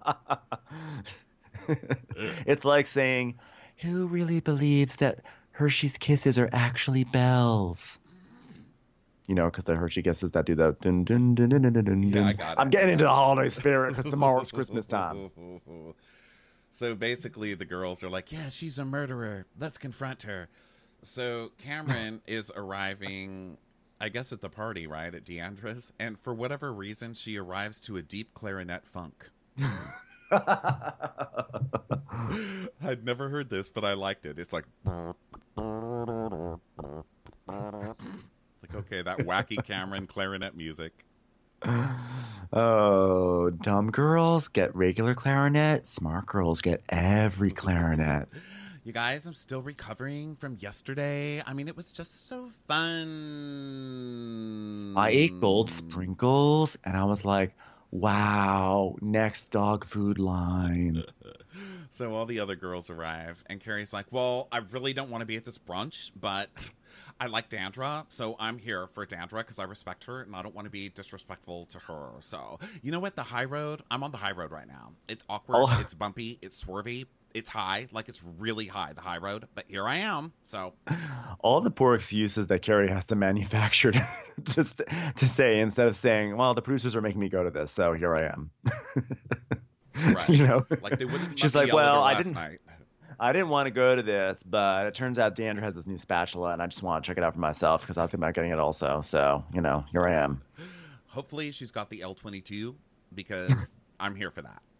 Speaker 2: It's like saying, who really believes that Hershey's Kisses are actually bells? You know, because the Hershey Kisses that do the dun dun dun dun dun dun dun.
Speaker 1: Yeah, I got it.
Speaker 2: I'm getting into the holiday spirit because tomorrow's Christmas time.
Speaker 1: So basically, the girls are like, yeah, she's a murderer. Let's confront her. So Cameron is arriving, I guess, at the party, right, at Deandra's. And for whatever reason, she arrives to a deep clarinet funk. I'd never heard this, but I liked it. It's like... Like, okay, that wacky Cameron clarinet music.
Speaker 2: Oh, dumb girls get regular clarinet. Smart girls get every clarinet.
Speaker 1: You guys, I'm still recovering from yesterday. I mean, it was just so fun.
Speaker 2: I ate gold sprinkles, and I was like, wow, next dog food line.
Speaker 1: So all the other girls arrive, and Carrie's like, well, I really don't want to be at this brunch, but I like Deandra, so I'm here for Deandra because I respect her, and I don't want to be disrespectful to her. So, you know what? The high road, I'm on the high road right now. It's awkward,
Speaker 2: Oh.
Speaker 1: it's bumpy, it's swervy, it's high, like it's really high, the high road, but here I am, so...
Speaker 2: All the poor excuses that Carrie has to manufacture to, just to say instead of saying, well, the producers are making me go to this, so here I am.
Speaker 1: Right.
Speaker 2: You know?
Speaker 1: Like, they wouldn't
Speaker 2: She's
Speaker 1: let me
Speaker 2: like,
Speaker 1: yell at her
Speaker 2: well, I
Speaker 1: last
Speaker 2: didn't,
Speaker 1: night.
Speaker 2: I didn't want to go to this, but it turns out Deandra has this new spatula, and I just want to check it out for myself because I was thinking about getting it also. So, you know, here I am.
Speaker 1: Hopefully she's got the L twenty-two because I'm here for that.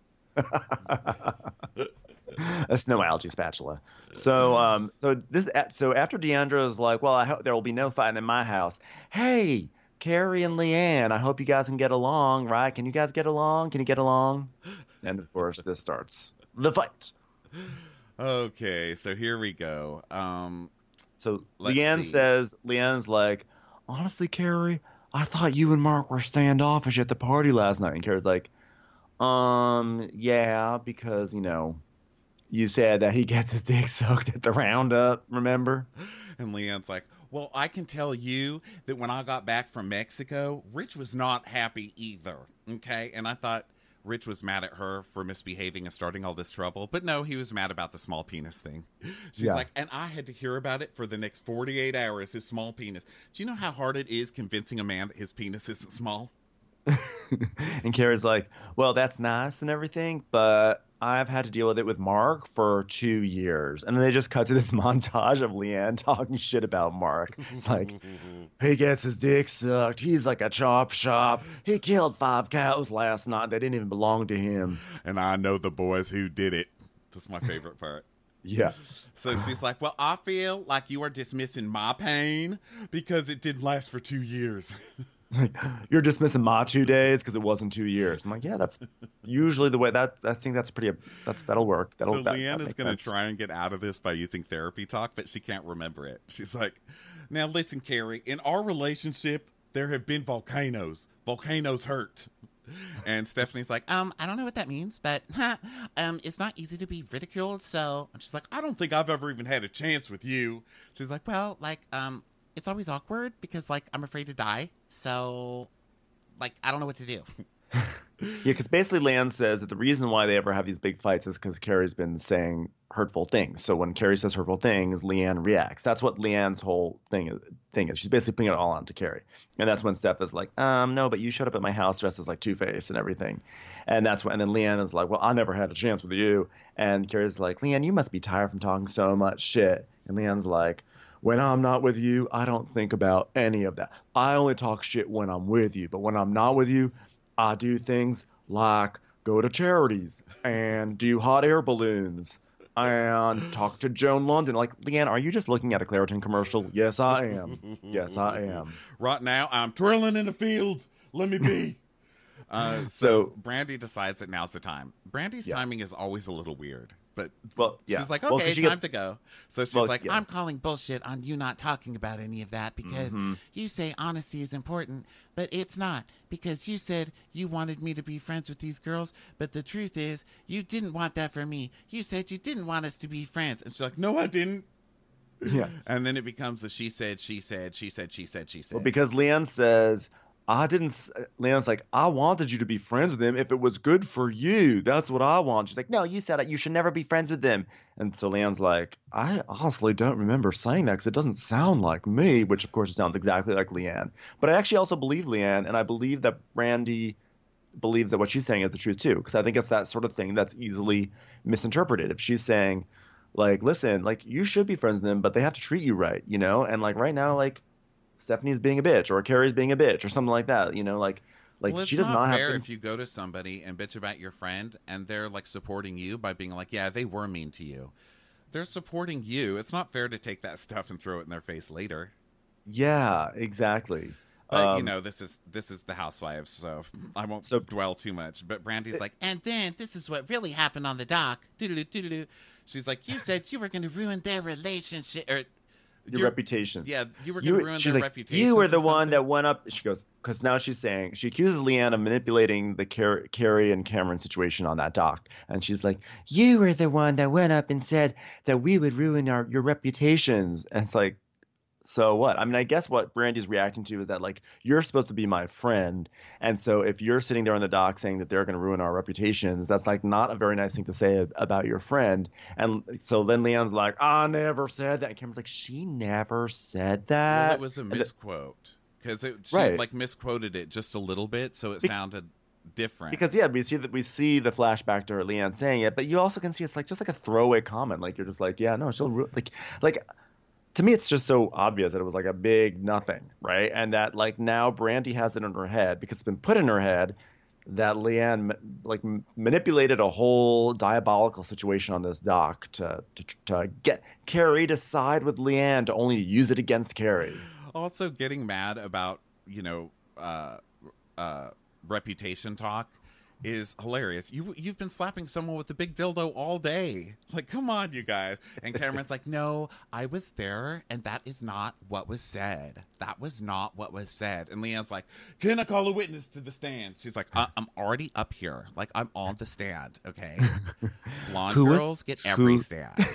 Speaker 2: A snow algae spatula. So, um, so this, so after Deandra is like, well, I hope there will be no fighting in my house. Hey, Carrie and Leanne, I hope you guys can get along, right? Can you guys get along? Can you get along? And of course, this starts the fight.
Speaker 1: Okay, so here we go. Um,
Speaker 2: So
Speaker 1: Let's
Speaker 2: Leanne
Speaker 1: see.
Speaker 2: says, Leanne's like, honestly, Carrie, I thought you and Mark were standoffish at the party last night. And Carrie's like, um, yeah, because, you know, you said that he gets his dick sucked at the roundup, remember?
Speaker 1: and Leanne's like, well, I can tell you that when I got back from Mexico, Rich was not happy either. Okay, and I thought, Rich was mad at her for misbehaving and starting all this trouble. But no, he was mad about the small penis thing. She's
Speaker 3: Yeah.
Speaker 1: like, and I had to hear about it for the next forty-eight hours, his small penis. Do you know how hard it is convincing a man that his penis isn't small?
Speaker 2: And Carrie's like, well, that's nice and everything, but I've had to deal with it with Mark for two years. And then they just cut to this montage of Leanne talking shit about Mark. It's like, he gets his dick sucked. He's like a chop shop. He killed five cows last night. They didn't even belong to him.
Speaker 1: And I know the boys who did it. That's my favorite part.
Speaker 2: Yeah.
Speaker 1: So she's like, well, I feel like you are dismissing my pain because it didn't last for two years.
Speaker 2: Like, you're dismissing my two days because it wasn't two years. I'm like, yeah, that's usually the way that I think that's pretty. That's that'll work. That'll.
Speaker 1: So
Speaker 2: that,
Speaker 1: Leanne
Speaker 2: that
Speaker 1: is going
Speaker 2: sense.
Speaker 1: to try and get out of this by using therapy talk, but she can't remember it. She's like, now listen, Carrie, in our relationship, there have been volcanoes. Volcanoes hurt. And Stephanie's like, um, I don't know what that means, but um, it's not easy to be ridiculed. So and she's like, I don't think I've ever even had a chance with you. She's like, well, like, um, it's always awkward because, like, I'm afraid to die. So, like, I don't know what to do.
Speaker 2: Yeah, because basically Leanne says that the reason why they ever have these big fights is because Carrie's been saying hurtful things. So when Carrie says hurtful things, Leanne reacts. That's what Leanne's whole thing is. Thing is. She's basically putting it all onto Carrie. And that's when Steph is like, um, no, but you showed up at my house dressed as like Two-Face and everything. And that's when, and then Leanne is like, well, I never had a chance with you. And Carrie's like, Leanne, you must be tired from talking so much shit. And Leanne's like, when I'm not with you, I don't think about any of that. I only talk shit when I'm with you. But when I'm not with you, I do things like go to charities and do hot air balloons and talk to Joan London. Like, Leanne, are you just looking at a Claritin commercial? Yes, I am. Yes, I am.
Speaker 1: Right now, I'm twirling in the field. Let me be. Uh, so,
Speaker 2: So-
Speaker 1: Brandy decides that now's the time. Brandy's
Speaker 2: Yeah.
Speaker 1: timing is always a little weird, but
Speaker 2: Well, yeah.
Speaker 1: she's like,
Speaker 2: Well,
Speaker 1: okay,
Speaker 2: 'cause she
Speaker 1: time
Speaker 2: gets-
Speaker 1: to go. So she's
Speaker 2: Well,
Speaker 1: like,
Speaker 2: yeah.
Speaker 1: I'm calling bullshit on you not talking about any of that because
Speaker 2: Mm-hmm.
Speaker 1: you say honesty is important, but it's not because you said you wanted me to be friends with these girls, but the truth is you didn't want that for me. You said you didn't want us to be friends. And she's like, no, I didn't.
Speaker 2: Yeah.
Speaker 1: And then it becomes a she said, she said, she said, she said, she said.
Speaker 2: Well, because Leanne says, I didn't. s- Leanne's like, I wanted you to be friends with him if it was good for you. That's what I want. She's like, no, you said it. You should never be friends with them. And so Leanne's like, I honestly don't remember saying that because it doesn't sound like me, which of course it sounds exactly like Leanne. But I actually also believe Leanne, and I believe that Brandy believes that what she's saying is the truth too, because I think it's that sort of thing that's easily misinterpreted. If she's saying, like, listen, like you should be friends with them, but they have to treat you right, you know, and like right now, like. Stephanie's being a bitch or Carrie's being a bitch or something like that, you know, like like
Speaker 1: well, it's
Speaker 2: she does
Speaker 1: not,
Speaker 2: not
Speaker 1: fair
Speaker 2: have
Speaker 1: if you go to somebody and bitch about your friend and they're like supporting you by being like, yeah, they were mean to you. They're supporting you. It's not fair to take that stuff and throw it in their face later.
Speaker 2: Yeah, exactly.
Speaker 1: But
Speaker 2: Um,
Speaker 1: you know, this is this is the Housewives, so I won't
Speaker 2: So-
Speaker 1: dwell too much. But Brandy's like, and then this is what really happened on the dock. Doo-doo-doo, doo-doo-doo. She's like, you said you were going to ruin their relationship or
Speaker 2: your reputation.
Speaker 1: Yeah, you were going to
Speaker 2: You,
Speaker 1: ruin
Speaker 2: she's
Speaker 1: their
Speaker 2: like,
Speaker 1: reputation.
Speaker 2: you were the one that went up. She goes, because now she's saying, she accuses Leanne of manipulating the Car- Carrie and Cameron situation on that dock. And she's like, you were the one that went up and said that we would ruin our your reputations. And it's like, so what? I mean, I guess what Brandy's reacting to is that, like, you're supposed to be my friend. And so if you're sitting there on the dock saying that they're going to ruin our reputations, that's, like, not a very nice thing to say about your friend. And so then Leanne's like, I never said that. And Cameron's like, she never said that.
Speaker 1: Well, it was a
Speaker 2: And the-
Speaker 1: misquote because it she
Speaker 2: Right.
Speaker 1: like misquoted it just a little bit, so it
Speaker 2: Be-
Speaker 1: sounded different.
Speaker 2: Because yeah, we see that we see the flashback to Leanne saying it, but you also can see it's like just like a throwaway comment. Like you're just like, yeah, no, she'll ru-. like like to me it's just so obvious that it was like a big nothing, right? And that like now Brandy has it in her head because it's been put in her head that Leanne ma- like m- manipulated a whole diabolical situation on this dock to, to to get Carrie to side with Leanne to only use it against Carrie.
Speaker 1: Also, getting mad about you know uh, uh, reputation talk is hilarious. You you've been slapping someone with a big dildo all day. Like, come on, you guys. And Cameron's like, no, I was there, and that is not what was said. That was not what was said. And Leanne's like, can I call a witness to the stand? She's like, I- I'm already up here. Like, I'm on the stand. Okay, blonde
Speaker 2: Who was-
Speaker 1: girls get every
Speaker 2: who-
Speaker 1: stand.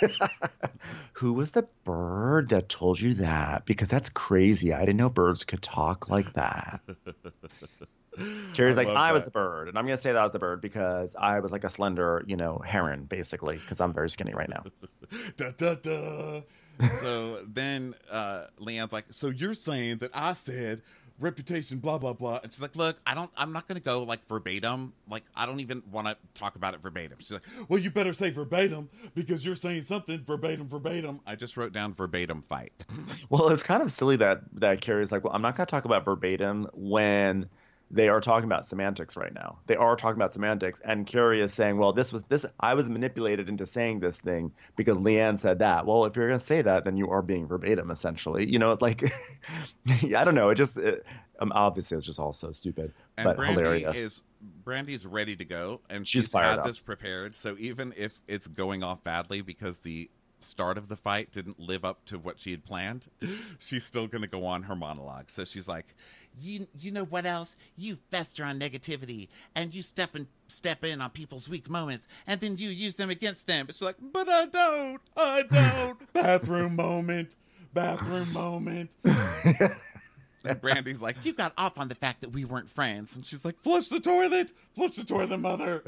Speaker 2: Who was the bird that told you that? Because that's crazy. I didn't know birds could talk like that. Carrie's
Speaker 1: I
Speaker 2: like,
Speaker 1: love
Speaker 2: I was
Speaker 1: that.
Speaker 2: the bird. And I'm going to say that I was the bird because I was like a slender, you know, heron, basically, because I'm very skinny right now.
Speaker 1: Da, da, da. So then uh, Leanne's like, so you're saying that I said reputation, blah, blah, blah. And she's like, look, I don't, I'm not going to go like verbatim. Like, I don't even want to talk about it verbatim. She's like, well, you better say verbatim because you're saying something verbatim, verbatim. I just wrote down verbatim fight.
Speaker 2: Well, it's kind of silly that, that Carrie's like, well, I'm not going to talk about verbatim when they are talking about semantics right now. They are talking about semantics, and Carrie is saying, well, this was this. I was manipulated into saying this thing because Leanne said that. Well, if you're going to say that, then you are being verbatim, essentially. You know, like, I don't know. It just, it, um, obviously, it's just all so stupid,
Speaker 1: And
Speaker 2: but
Speaker 1: Brandy
Speaker 2: hilarious.
Speaker 1: is Brandy's ready to go, and
Speaker 2: She's
Speaker 1: she's,
Speaker 2: fired
Speaker 1: had
Speaker 2: up.
Speaker 1: this prepared. So even if it's going off badly because the start of the fight didn't live up to what she had planned, she's still going to go on her monologue. So she's like, "You, you know what else? You fester on negativity, and you step in, step in on people's weak moments, and then you use them against them." But she's like, "But I don't, I don't." Bathroom moment, bathroom moment. And Brandy's like, you got off on the fact that we weren't friends. And she's like, flush the toilet, flush the toilet, mother.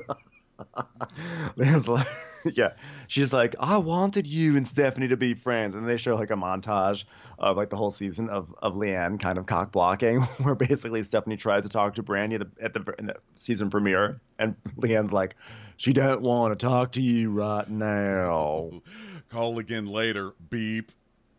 Speaker 2: Leanne's like, yeah, she's like, I wanted you and Stephanie to be friends, and they show like a montage of like the whole season of of Leanne kind of cock blocking, where basically Stephanie tries to talk to Brandy at the, at the, in the season premiere, and Leanne's like, she don't want to talk to you right now.
Speaker 1: Call again later, beep.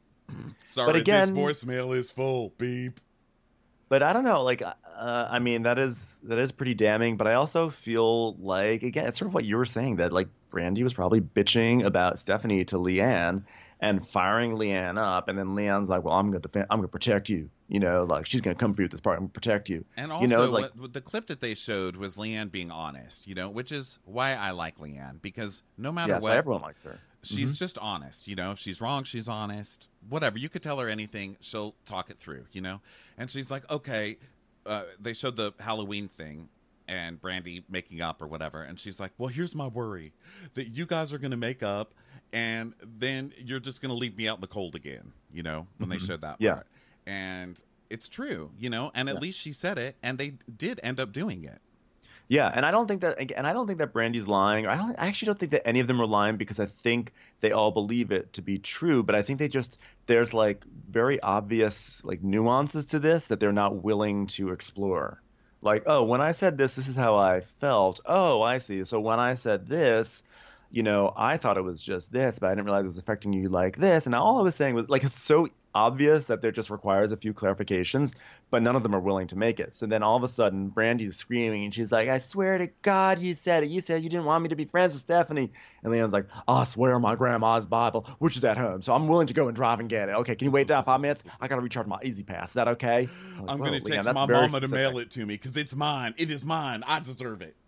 Speaker 1: Sorry,
Speaker 2: But again-
Speaker 1: this voicemail is full, beep.
Speaker 2: But I don't know, like, uh, I mean, that is that is pretty damning. But I also feel like, again, it's sort of what you were saying, that like Brandy was probably bitching about Stephanie to Leanne and firing Leanne up, and then Leanne's like, "Well, I'm gonna defend, I'm gonna protect you." You know, like she's gonna come for you at this part. I'm gonna protect you.
Speaker 1: And also,
Speaker 2: you know, like,
Speaker 1: what, the clip that they showed was Leanne being honest, you know, which is why I like Leanne, because no matter
Speaker 2: yeah, that's why
Speaker 1: what,
Speaker 2: everyone likes her.
Speaker 1: she's just honest, you know. If she's wrong, she's honest. Whatever. You could tell her anything, she'll talk it through, you know. And she's like, okay. Uh, they showed the Halloween thing and Brandy making up or whatever, and she's like, well, here's my worry, that you guys are going to make up and then you're just going to leave me out in the cold again, you know, when
Speaker 2: Mhm.
Speaker 1: they showed that
Speaker 2: Yeah.
Speaker 1: part. And it's true, you know, and at
Speaker 2: Yeah.
Speaker 1: least she said it, and they did end up doing it.
Speaker 2: Yeah, and I don't think that, and I don't think that Brandy's lying. I don't. I actually don't think that any of them are lying, because I think they all believe it to be true. But I think they just, there's like very obvious like nuances to this that they're not willing to explore. Like, oh, when I said this, this is how I felt. Oh, I see. So when I said this, you know, I thought it was just this, but I didn't realize it was affecting you like this. And all I was saying was, like, it's so obvious that there just requires a few clarifications, but none of them are willing to make it. So then all of a sudden, Brandy's screaming, and she's like, I swear to God you said it. You said you didn't want me to be friends with Stephanie. And Leon's like, I swear on my grandma's Bible, which is at home. So I'm willing to go and drive and get it. Okay, can you wait down five minutes? I got to recharge my Easy Pass. Is that okay? I'm, like,
Speaker 1: I'm
Speaker 2: "Whoa,
Speaker 1: going to
Speaker 2: Leanne,
Speaker 1: text
Speaker 2: that's
Speaker 1: my
Speaker 2: very
Speaker 1: mama to
Speaker 2: specific."
Speaker 1: mail it to me because it's mine. It is mine. I deserve it.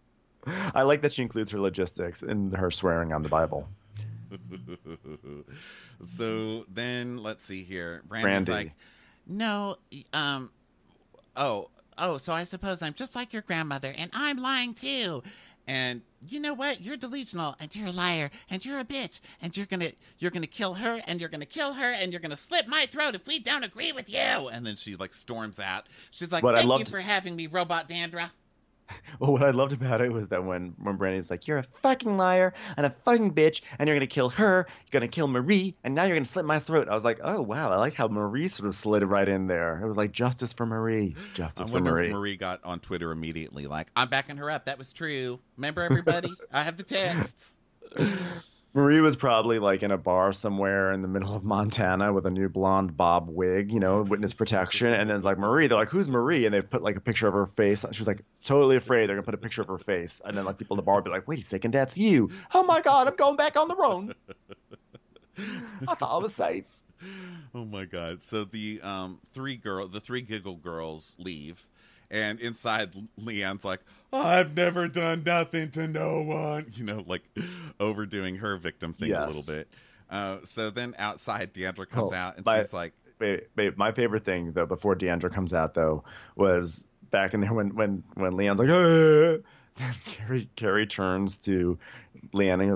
Speaker 2: I like that she includes her logistics in her swearing on the Bible.
Speaker 1: So then let's see here. Brandy's
Speaker 2: Brandy.
Speaker 1: like, no, um, oh, oh, so I suppose I'm just like your grandmother and I'm lying too. And you know what? You're delusional and you're a liar and you're a bitch and you're gonna you're gonna kill her and you're gonna kill her and you're gonna slit my throat if we don't agree with you. And then she like storms out. She's like,
Speaker 2: What I
Speaker 1: thank you
Speaker 2: loved-
Speaker 1: for having me, Robot Dandra.
Speaker 2: Well, what I loved about it was that when, when Brandy's like, you're a fucking liar and a fucking bitch, and you're going to kill her, you're going to kill Marie, and now you're going to slit my throat. I was like, oh, wow, I like how Marie sort of slid right in there. It was like, justice for Marie. Justice
Speaker 1: I
Speaker 2: for
Speaker 1: wonder
Speaker 2: Marie.
Speaker 1: if Marie got on Twitter immediately, like, I'm backing her up. That was true. Remember, everybody? I have the texts.
Speaker 2: Marie was probably like in a bar somewhere in the middle of Montana with a new blonde bob wig, you know, witness protection. And then it's like, Marie, they're like, who's Marie? And they put like a picture of her face. She was like totally afraid they're going to put a picture of her face. And then like people in the bar would be like, wait a second, that's you. Oh my God, I'm going back on the road. I thought I was safe.
Speaker 1: Oh my God! So the um three girl, the three giggle girls leave, and inside Leanne's like, I've never done nothing to no one, you know, like overdoing her victim thing
Speaker 2: Yes.
Speaker 1: a little bit. Uh, so then outside, Deandra comes
Speaker 2: Oh,
Speaker 1: out and
Speaker 2: my-
Speaker 1: she's like,
Speaker 2: Wait, wait, my favorite thing though before Deandra comes out though was back in there when when when Leon's like, ah! Carrie Carrie turns to Leanne and goes like,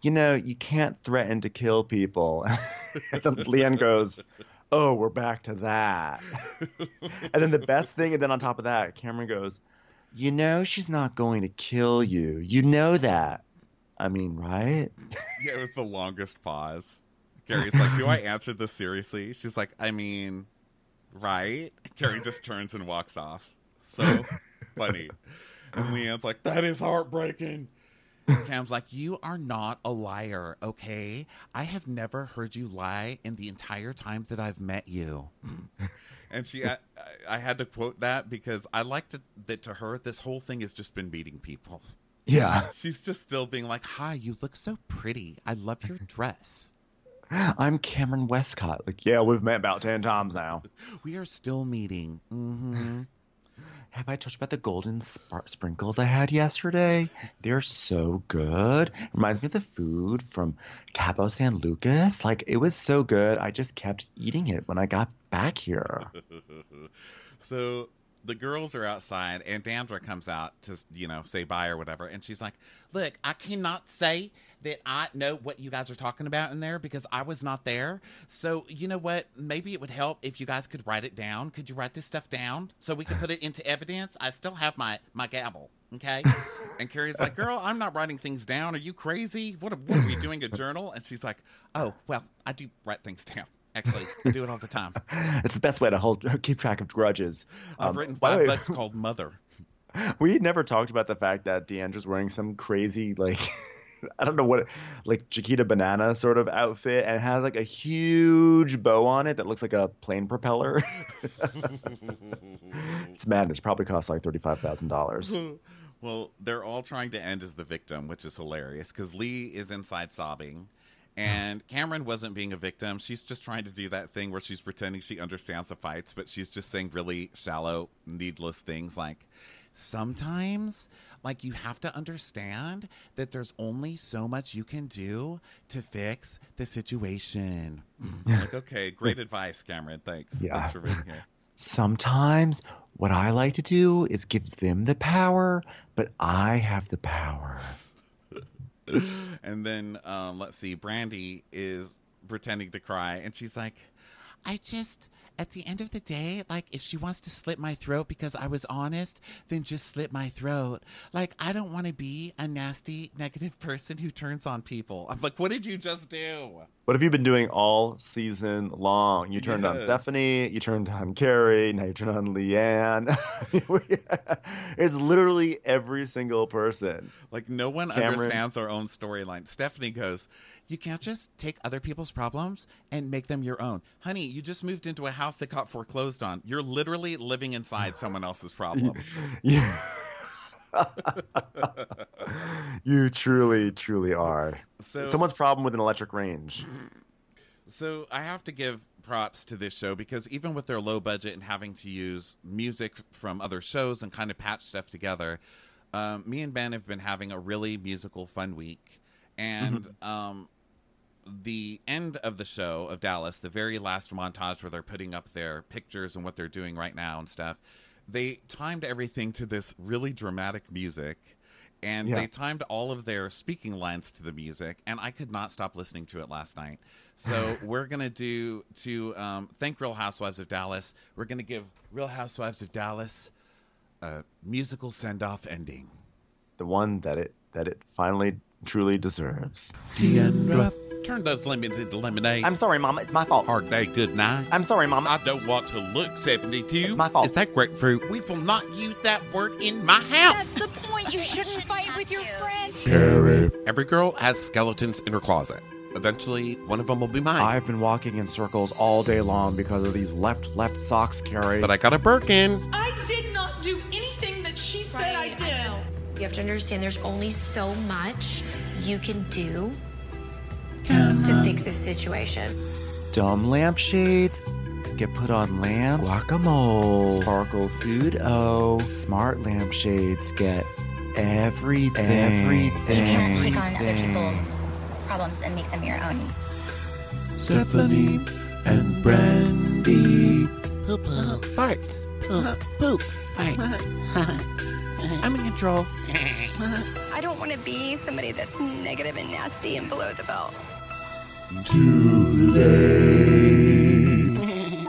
Speaker 2: you know, you can't threaten to kill people. And then Leanne goes, oh, we're back to that. And then the best thing, and then on top of that, Cameron goes, you know she's not going to kill you. You know that. I mean, right?
Speaker 1: Yeah, it was the longest pause. Carrie's like, do I answer this seriously? She's like, I mean, right? Carrie just turns and walks off. So funny. And Leanne's like, that is heartbreaking. And Cam's like, you are not a liar, okay? I have never heard you lie in the entire time that I've met you. And she, I, I had to quote that because I liked it, that to her, this whole thing has just been meeting people.
Speaker 2: Yeah.
Speaker 1: She's just still being like, hi, you look so pretty. I love your dress.
Speaker 2: I'm Cameron Westcott. Like, yeah, we've met about ten times now.
Speaker 1: We are still meeting. Mm-hmm.
Speaker 2: Have I told you about the golden sp- sprinkles I had yesterday? They're so good. Reminds me of the food from Cabo San Lucas. Like, it was so good. I just kept eating it when I got back here.
Speaker 1: So the girls are outside, and Dandra comes out to, you know, say bye or whatever. And she's like, look, I cannot say that I know what you guys are talking about in there because I was not there. So, you know what? Maybe it would help if you guys could write it down. Could you write this stuff down so we can put it into evidence? I still have my, my gavel, okay? And Carrie's like, girl, I'm not writing things down. Are you crazy? What are, what are we doing, a journal? And she's like, oh, well, I do write things down. Actually, I do it all the time.
Speaker 2: It's the best way to hold keep track of grudges.
Speaker 1: I've
Speaker 2: um,
Speaker 1: written
Speaker 2: by the
Speaker 1: five
Speaker 2: way,
Speaker 1: books called Mother.
Speaker 2: We never talked about the fact that Deandra's wearing some crazy, like, I don't know what, like Chiquita Banana sort of outfit, and it has like a huge bow on it that looks like a plane propeller. It's madness. Probably costs like thirty-five thousand dollars.
Speaker 1: Well, they're all trying to end as the victim, which is hilarious because Lee is inside sobbing. And Cameron wasn't being a victim. She's just trying to do that thing where she's pretending she understands the fights, but she's just saying really shallow, needless things like, sometimes, like, you have to understand that there's only so much you can do to fix the situation. I'm like, okay, great advice, Cameron. Thanks.
Speaker 2: Yeah.
Speaker 1: Thanks for being here.
Speaker 2: Sometimes what I like to do is give them the power, but I have the power.
Speaker 1: And then, um, let's see, Brandy is pretending to cry, and she's like, I just, at the end of the day, like, if she wants to slit my throat because I was honest, then just slit my throat. Like, I don't want to be a nasty, negative person who turns on people. I'm like, what did you just do?
Speaker 2: What have you been doing all season long? You turned
Speaker 1: Yes.
Speaker 2: on Stephanie, you turned on Carrie, now you turned on Leanne. It's literally every single person.
Speaker 1: Like, no one
Speaker 2: Cameron.
Speaker 1: understands their own storyline. Stephanie goes, you can't just take other people's problems and make them your own. Honey, you just moved into a house that got foreclosed on. You're literally living inside someone else's problem.
Speaker 2: Yeah. You truly, truly are.
Speaker 1: So,
Speaker 2: Someone's problem with an electric range.
Speaker 1: So I have to give props to this show because even with their low budget and having to use music from other shows and kind of patch stuff together, um, me and Ben have been having a really musical fun week. And mm-hmm. um, the end of the show of Dallas, the very last montage where they're putting up their pictures and what they're doing right now and stuff, they timed everything to this really dramatic music. And yeah. they timed all of their speaking lines to the music, and I could not stop listening to it last night. So we're going to do, to um, thank Real Housewives of Dallas, we're going to give Real Housewives of Dallas a musical send-off ending.
Speaker 2: The one that it that it finally truly deserves.
Speaker 1: Deandra, turn those lemons into lemonade.
Speaker 2: I'm sorry, Mama. It's my fault.
Speaker 1: Hard day, good night.
Speaker 2: I'm sorry, Mama.
Speaker 1: I don't want to look seventy-two.
Speaker 2: It's my fault.
Speaker 1: Is that grapefruit? We will not use that word in my house.
Speaker 5: That's the point. You shouldn't fight with your friends.
Speaker 1: Carrie. Every girl has skeletons in her closet. Eventually, one of them will be mine.
Speaker 2: I've been walking in circles all day long because of these left, left socks, Carrie.
Speaker 1: But I got a Birkin.
Speaker 6: I did not do anything that she said
Speaker 5: Right,
Speaker 6: I did.
Speaker 5: I know. You have to understand there's only so much you can do to fix this situation.
Speaker 2: Dumb lampshades get put on lamps. Guacamole. Sparkle food. Oh, smart lampshades get everything. Everything.
Speaker 7: You can't take on other people's problems and make them your own.
Speaker 1: Stephanie and Brandy. Poop, farts. Poop, farts. I'm in control.
Speaker 8: I don't want to be somebody that's negative and nasty and below the belt.
Speaker 1: Too late.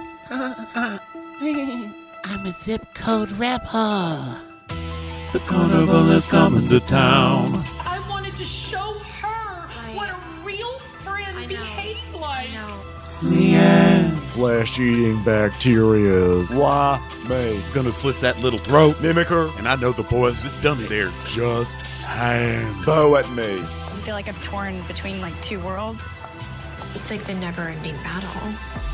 Speaker 1: I'm a zip code rebel. The carnival is coming to town.
Speaker 6: I wanted to show her what a real friend behaved like.
Speaker 1: Leanne.
Speaker 2: Flesh-eating bacteria. Why me?
Speaker 1: Gonna slit that little throat.
Speaker 2: Mimicker.
Speaker 1: And I know the boys that done it there just hands.
Speaker 2: Bow at me.
Speaker 8: I feel like I'm torn between like two worlds.
Speaker 5: It's like the never-ending battle.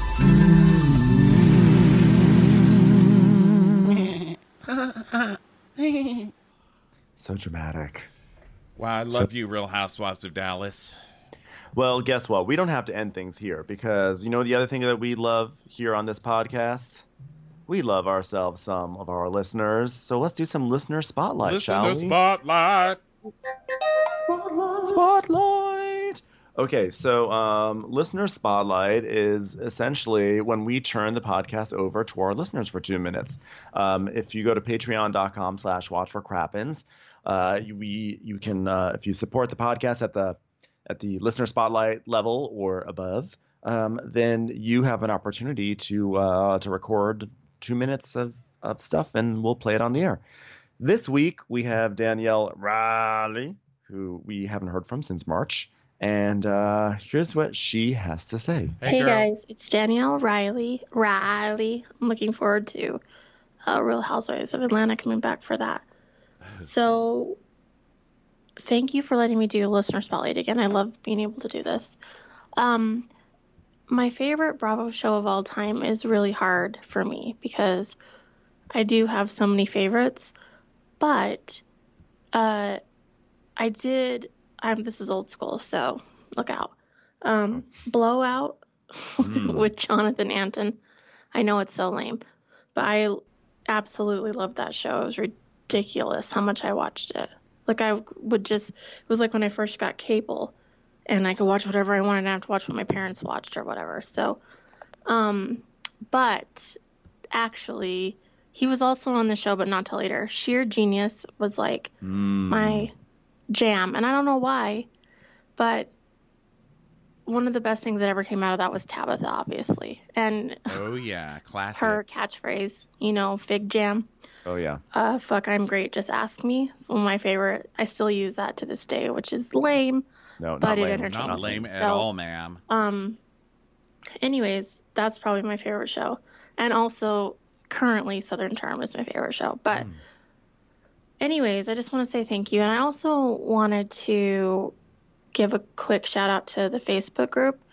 Speaker 2: So dramatic.
Speaker 1: Wow, I love so, you, Real Housewives of Dallas.
Speaker 2: Well, guess what? We don't have to end things here because you know the other thing that we love here on this podcast? We love ourselves some of our listeners. So let's do some listener spotlight,
Speaker 1: listener
Speaker 2: shall we?
Speaker 1: Spotlight.
Speaker 2: Spotlight. Spotlight. Okay, so um, listener spotlight is essentially when we turn the podcast over to our listeners for two minutes. Um, if you go to patreon.com slash watch for crappins, uh, we you can uh, if you support the podcast at the at the listener spotlight level or above, um, then you have an opportunity to uh, to record two minutes of, of stuff and we'll play it on the air. This week we have Danielle Riley, who we haven't heard from since March. And uh, here's what she has to say.
Speaker 9: Hey, hey guys, it's Danielle Riley. Riley. I'm looking forward to uh, Real Housewives of Atlanta coming back for that. So thank you for letting me do Listener Spotlight again. I love being able to do this. Um, my favorite Bravo show of all time is really hard for me because I do have so many favorites. But uh, I did... I'm, this is old school, so look out. Um, Blowout mm. with Jonathan Anton. I know it's so lame, but I absolutely loved that show. It was ridiculous how much I watched it. Like I would just, it was like when I first got cable and I could watch whatever I wanted. I didn't have to watch what my parents watched or whatever. So, um, but actually he was also on the show, but not till later. Sheer Genius was like mm. my jam, and I don't know why, but one of the best things that ever came out of that was Tabitha, obviously, and
Speaker 1: oh yeah, classic.
Speaker 9: Her catchphrase, you know, Fig Jam.
Speaker 2: Oh yeah.
Speaker 9: Uh, fuck, I'm great. Just ask me. It's one of my favorite. I still use that to this day, which is lame.
Speaker 2: No,
Speaker 9: but
Speaker 2: not
Speaker 9: it
Speaker 2: lame.
Speaker 9: entertains
Speaker 1: Not lame
Speaker 9: me.
Speaker 1: at
Speaker 9: so,
Speaker 1: all, ma'am.
Speaker 9: Um. Anyways, that's probably my favorite show, and also currently Southern Charm is my favorite show, but. Mm. Anyways, I just want to say thank you. And I also wanted to give a quick shout out to the Facebook group.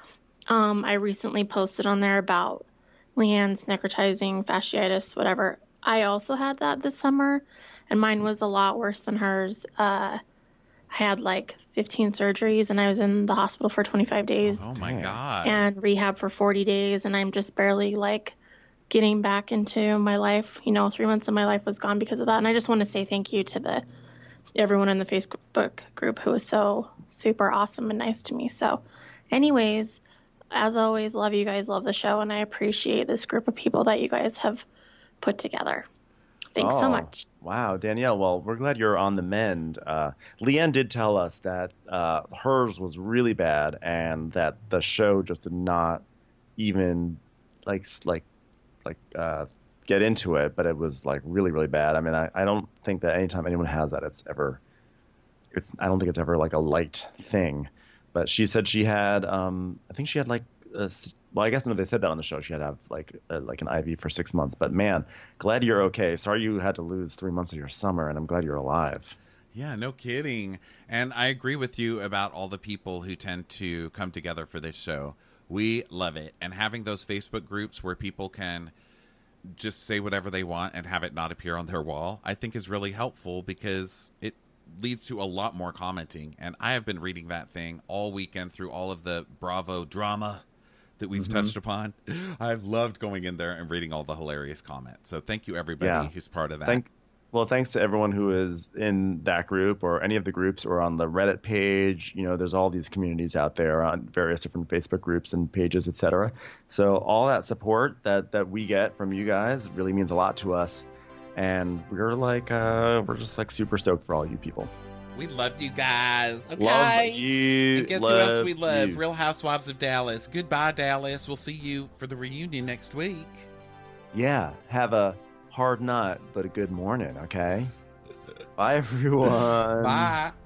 Speaker 9: Um, I recently posted on there about Leanne's necrotizing fasciitis, whatever. I also had that this summer, and mine was a lot worse than hers. Uh, I had like fifteen surgeries, and I was in the hospital for twenty-five days.
Speaker 1: Oh, my God.
Speaker 9: And rehab for forty days, and I'm just barely like getting back into my life. You know, three months of my life was gone because of that. And I just want to say thank you to the everyone in the Facebook group who was so super awesome and nice to me. So anyways, as always, love you guys, love the show, and I appreciate this group of people that you guys have put together. Thanks
Speaker 2: oh,
Speaker 9: so much.
Speaker 2: Wow, Danielle, well, we're glad you're on the mend. Uh, Leanne did tell us that uh, hers was really bad and that the show just did not even like like like uh, get into it, but it was like really, really bad. I mean, I, I don't think that anytime anyone has that, it's ever, it's, I don't think it's ever like a light thing, but she said she had, um, I think she had like, a, well, I guess no, they said that on the show. She had to have like, a, like an I V for six months, but man, glad you're okay. Sorry you had to lose three months of your summer, and I'm glad you're alive.
Speaker 1: Yeah, no kidding. And I agree with you about all the people who tend to come together for this show. We love it. And having those Facebook groups where people can just say whatever they want and have it not appear on their wall, I think is really helpful because it leads to a lot more commenting. And I have been reading that thing all weekend through all of the Bravo drama that we've mm-hmm. touched upon. I've loved going in there and reading all the hilarious comments. So thank you, everybody yeah. who's part of that.
Speaker 2: Thank- Well, thanks to everyone who is in that group or any of the groups or on the Reddit page. You know, there's all these communities out there on various different Facebook groups and pages, et cetera. So all that support that, that we get from you guys really means a lot to us. And we're like, uh, we're just like super stoked for all you people.
Speaker 1: We love you guys. Okay.
Speaker 2: Love you.
Speaker 1: And guess
Speaker 2: love
Speaker 1: who else we love?
Speaker 2: you.
Speaker 1: Real Housewives of Dallas. Goodbye, Dallas. We'll see you for the reunion next week.
Speaker 2: Yeah. Have a hard night, but a good morning, okay? Bye, everyone.
Speaker 1: Bye.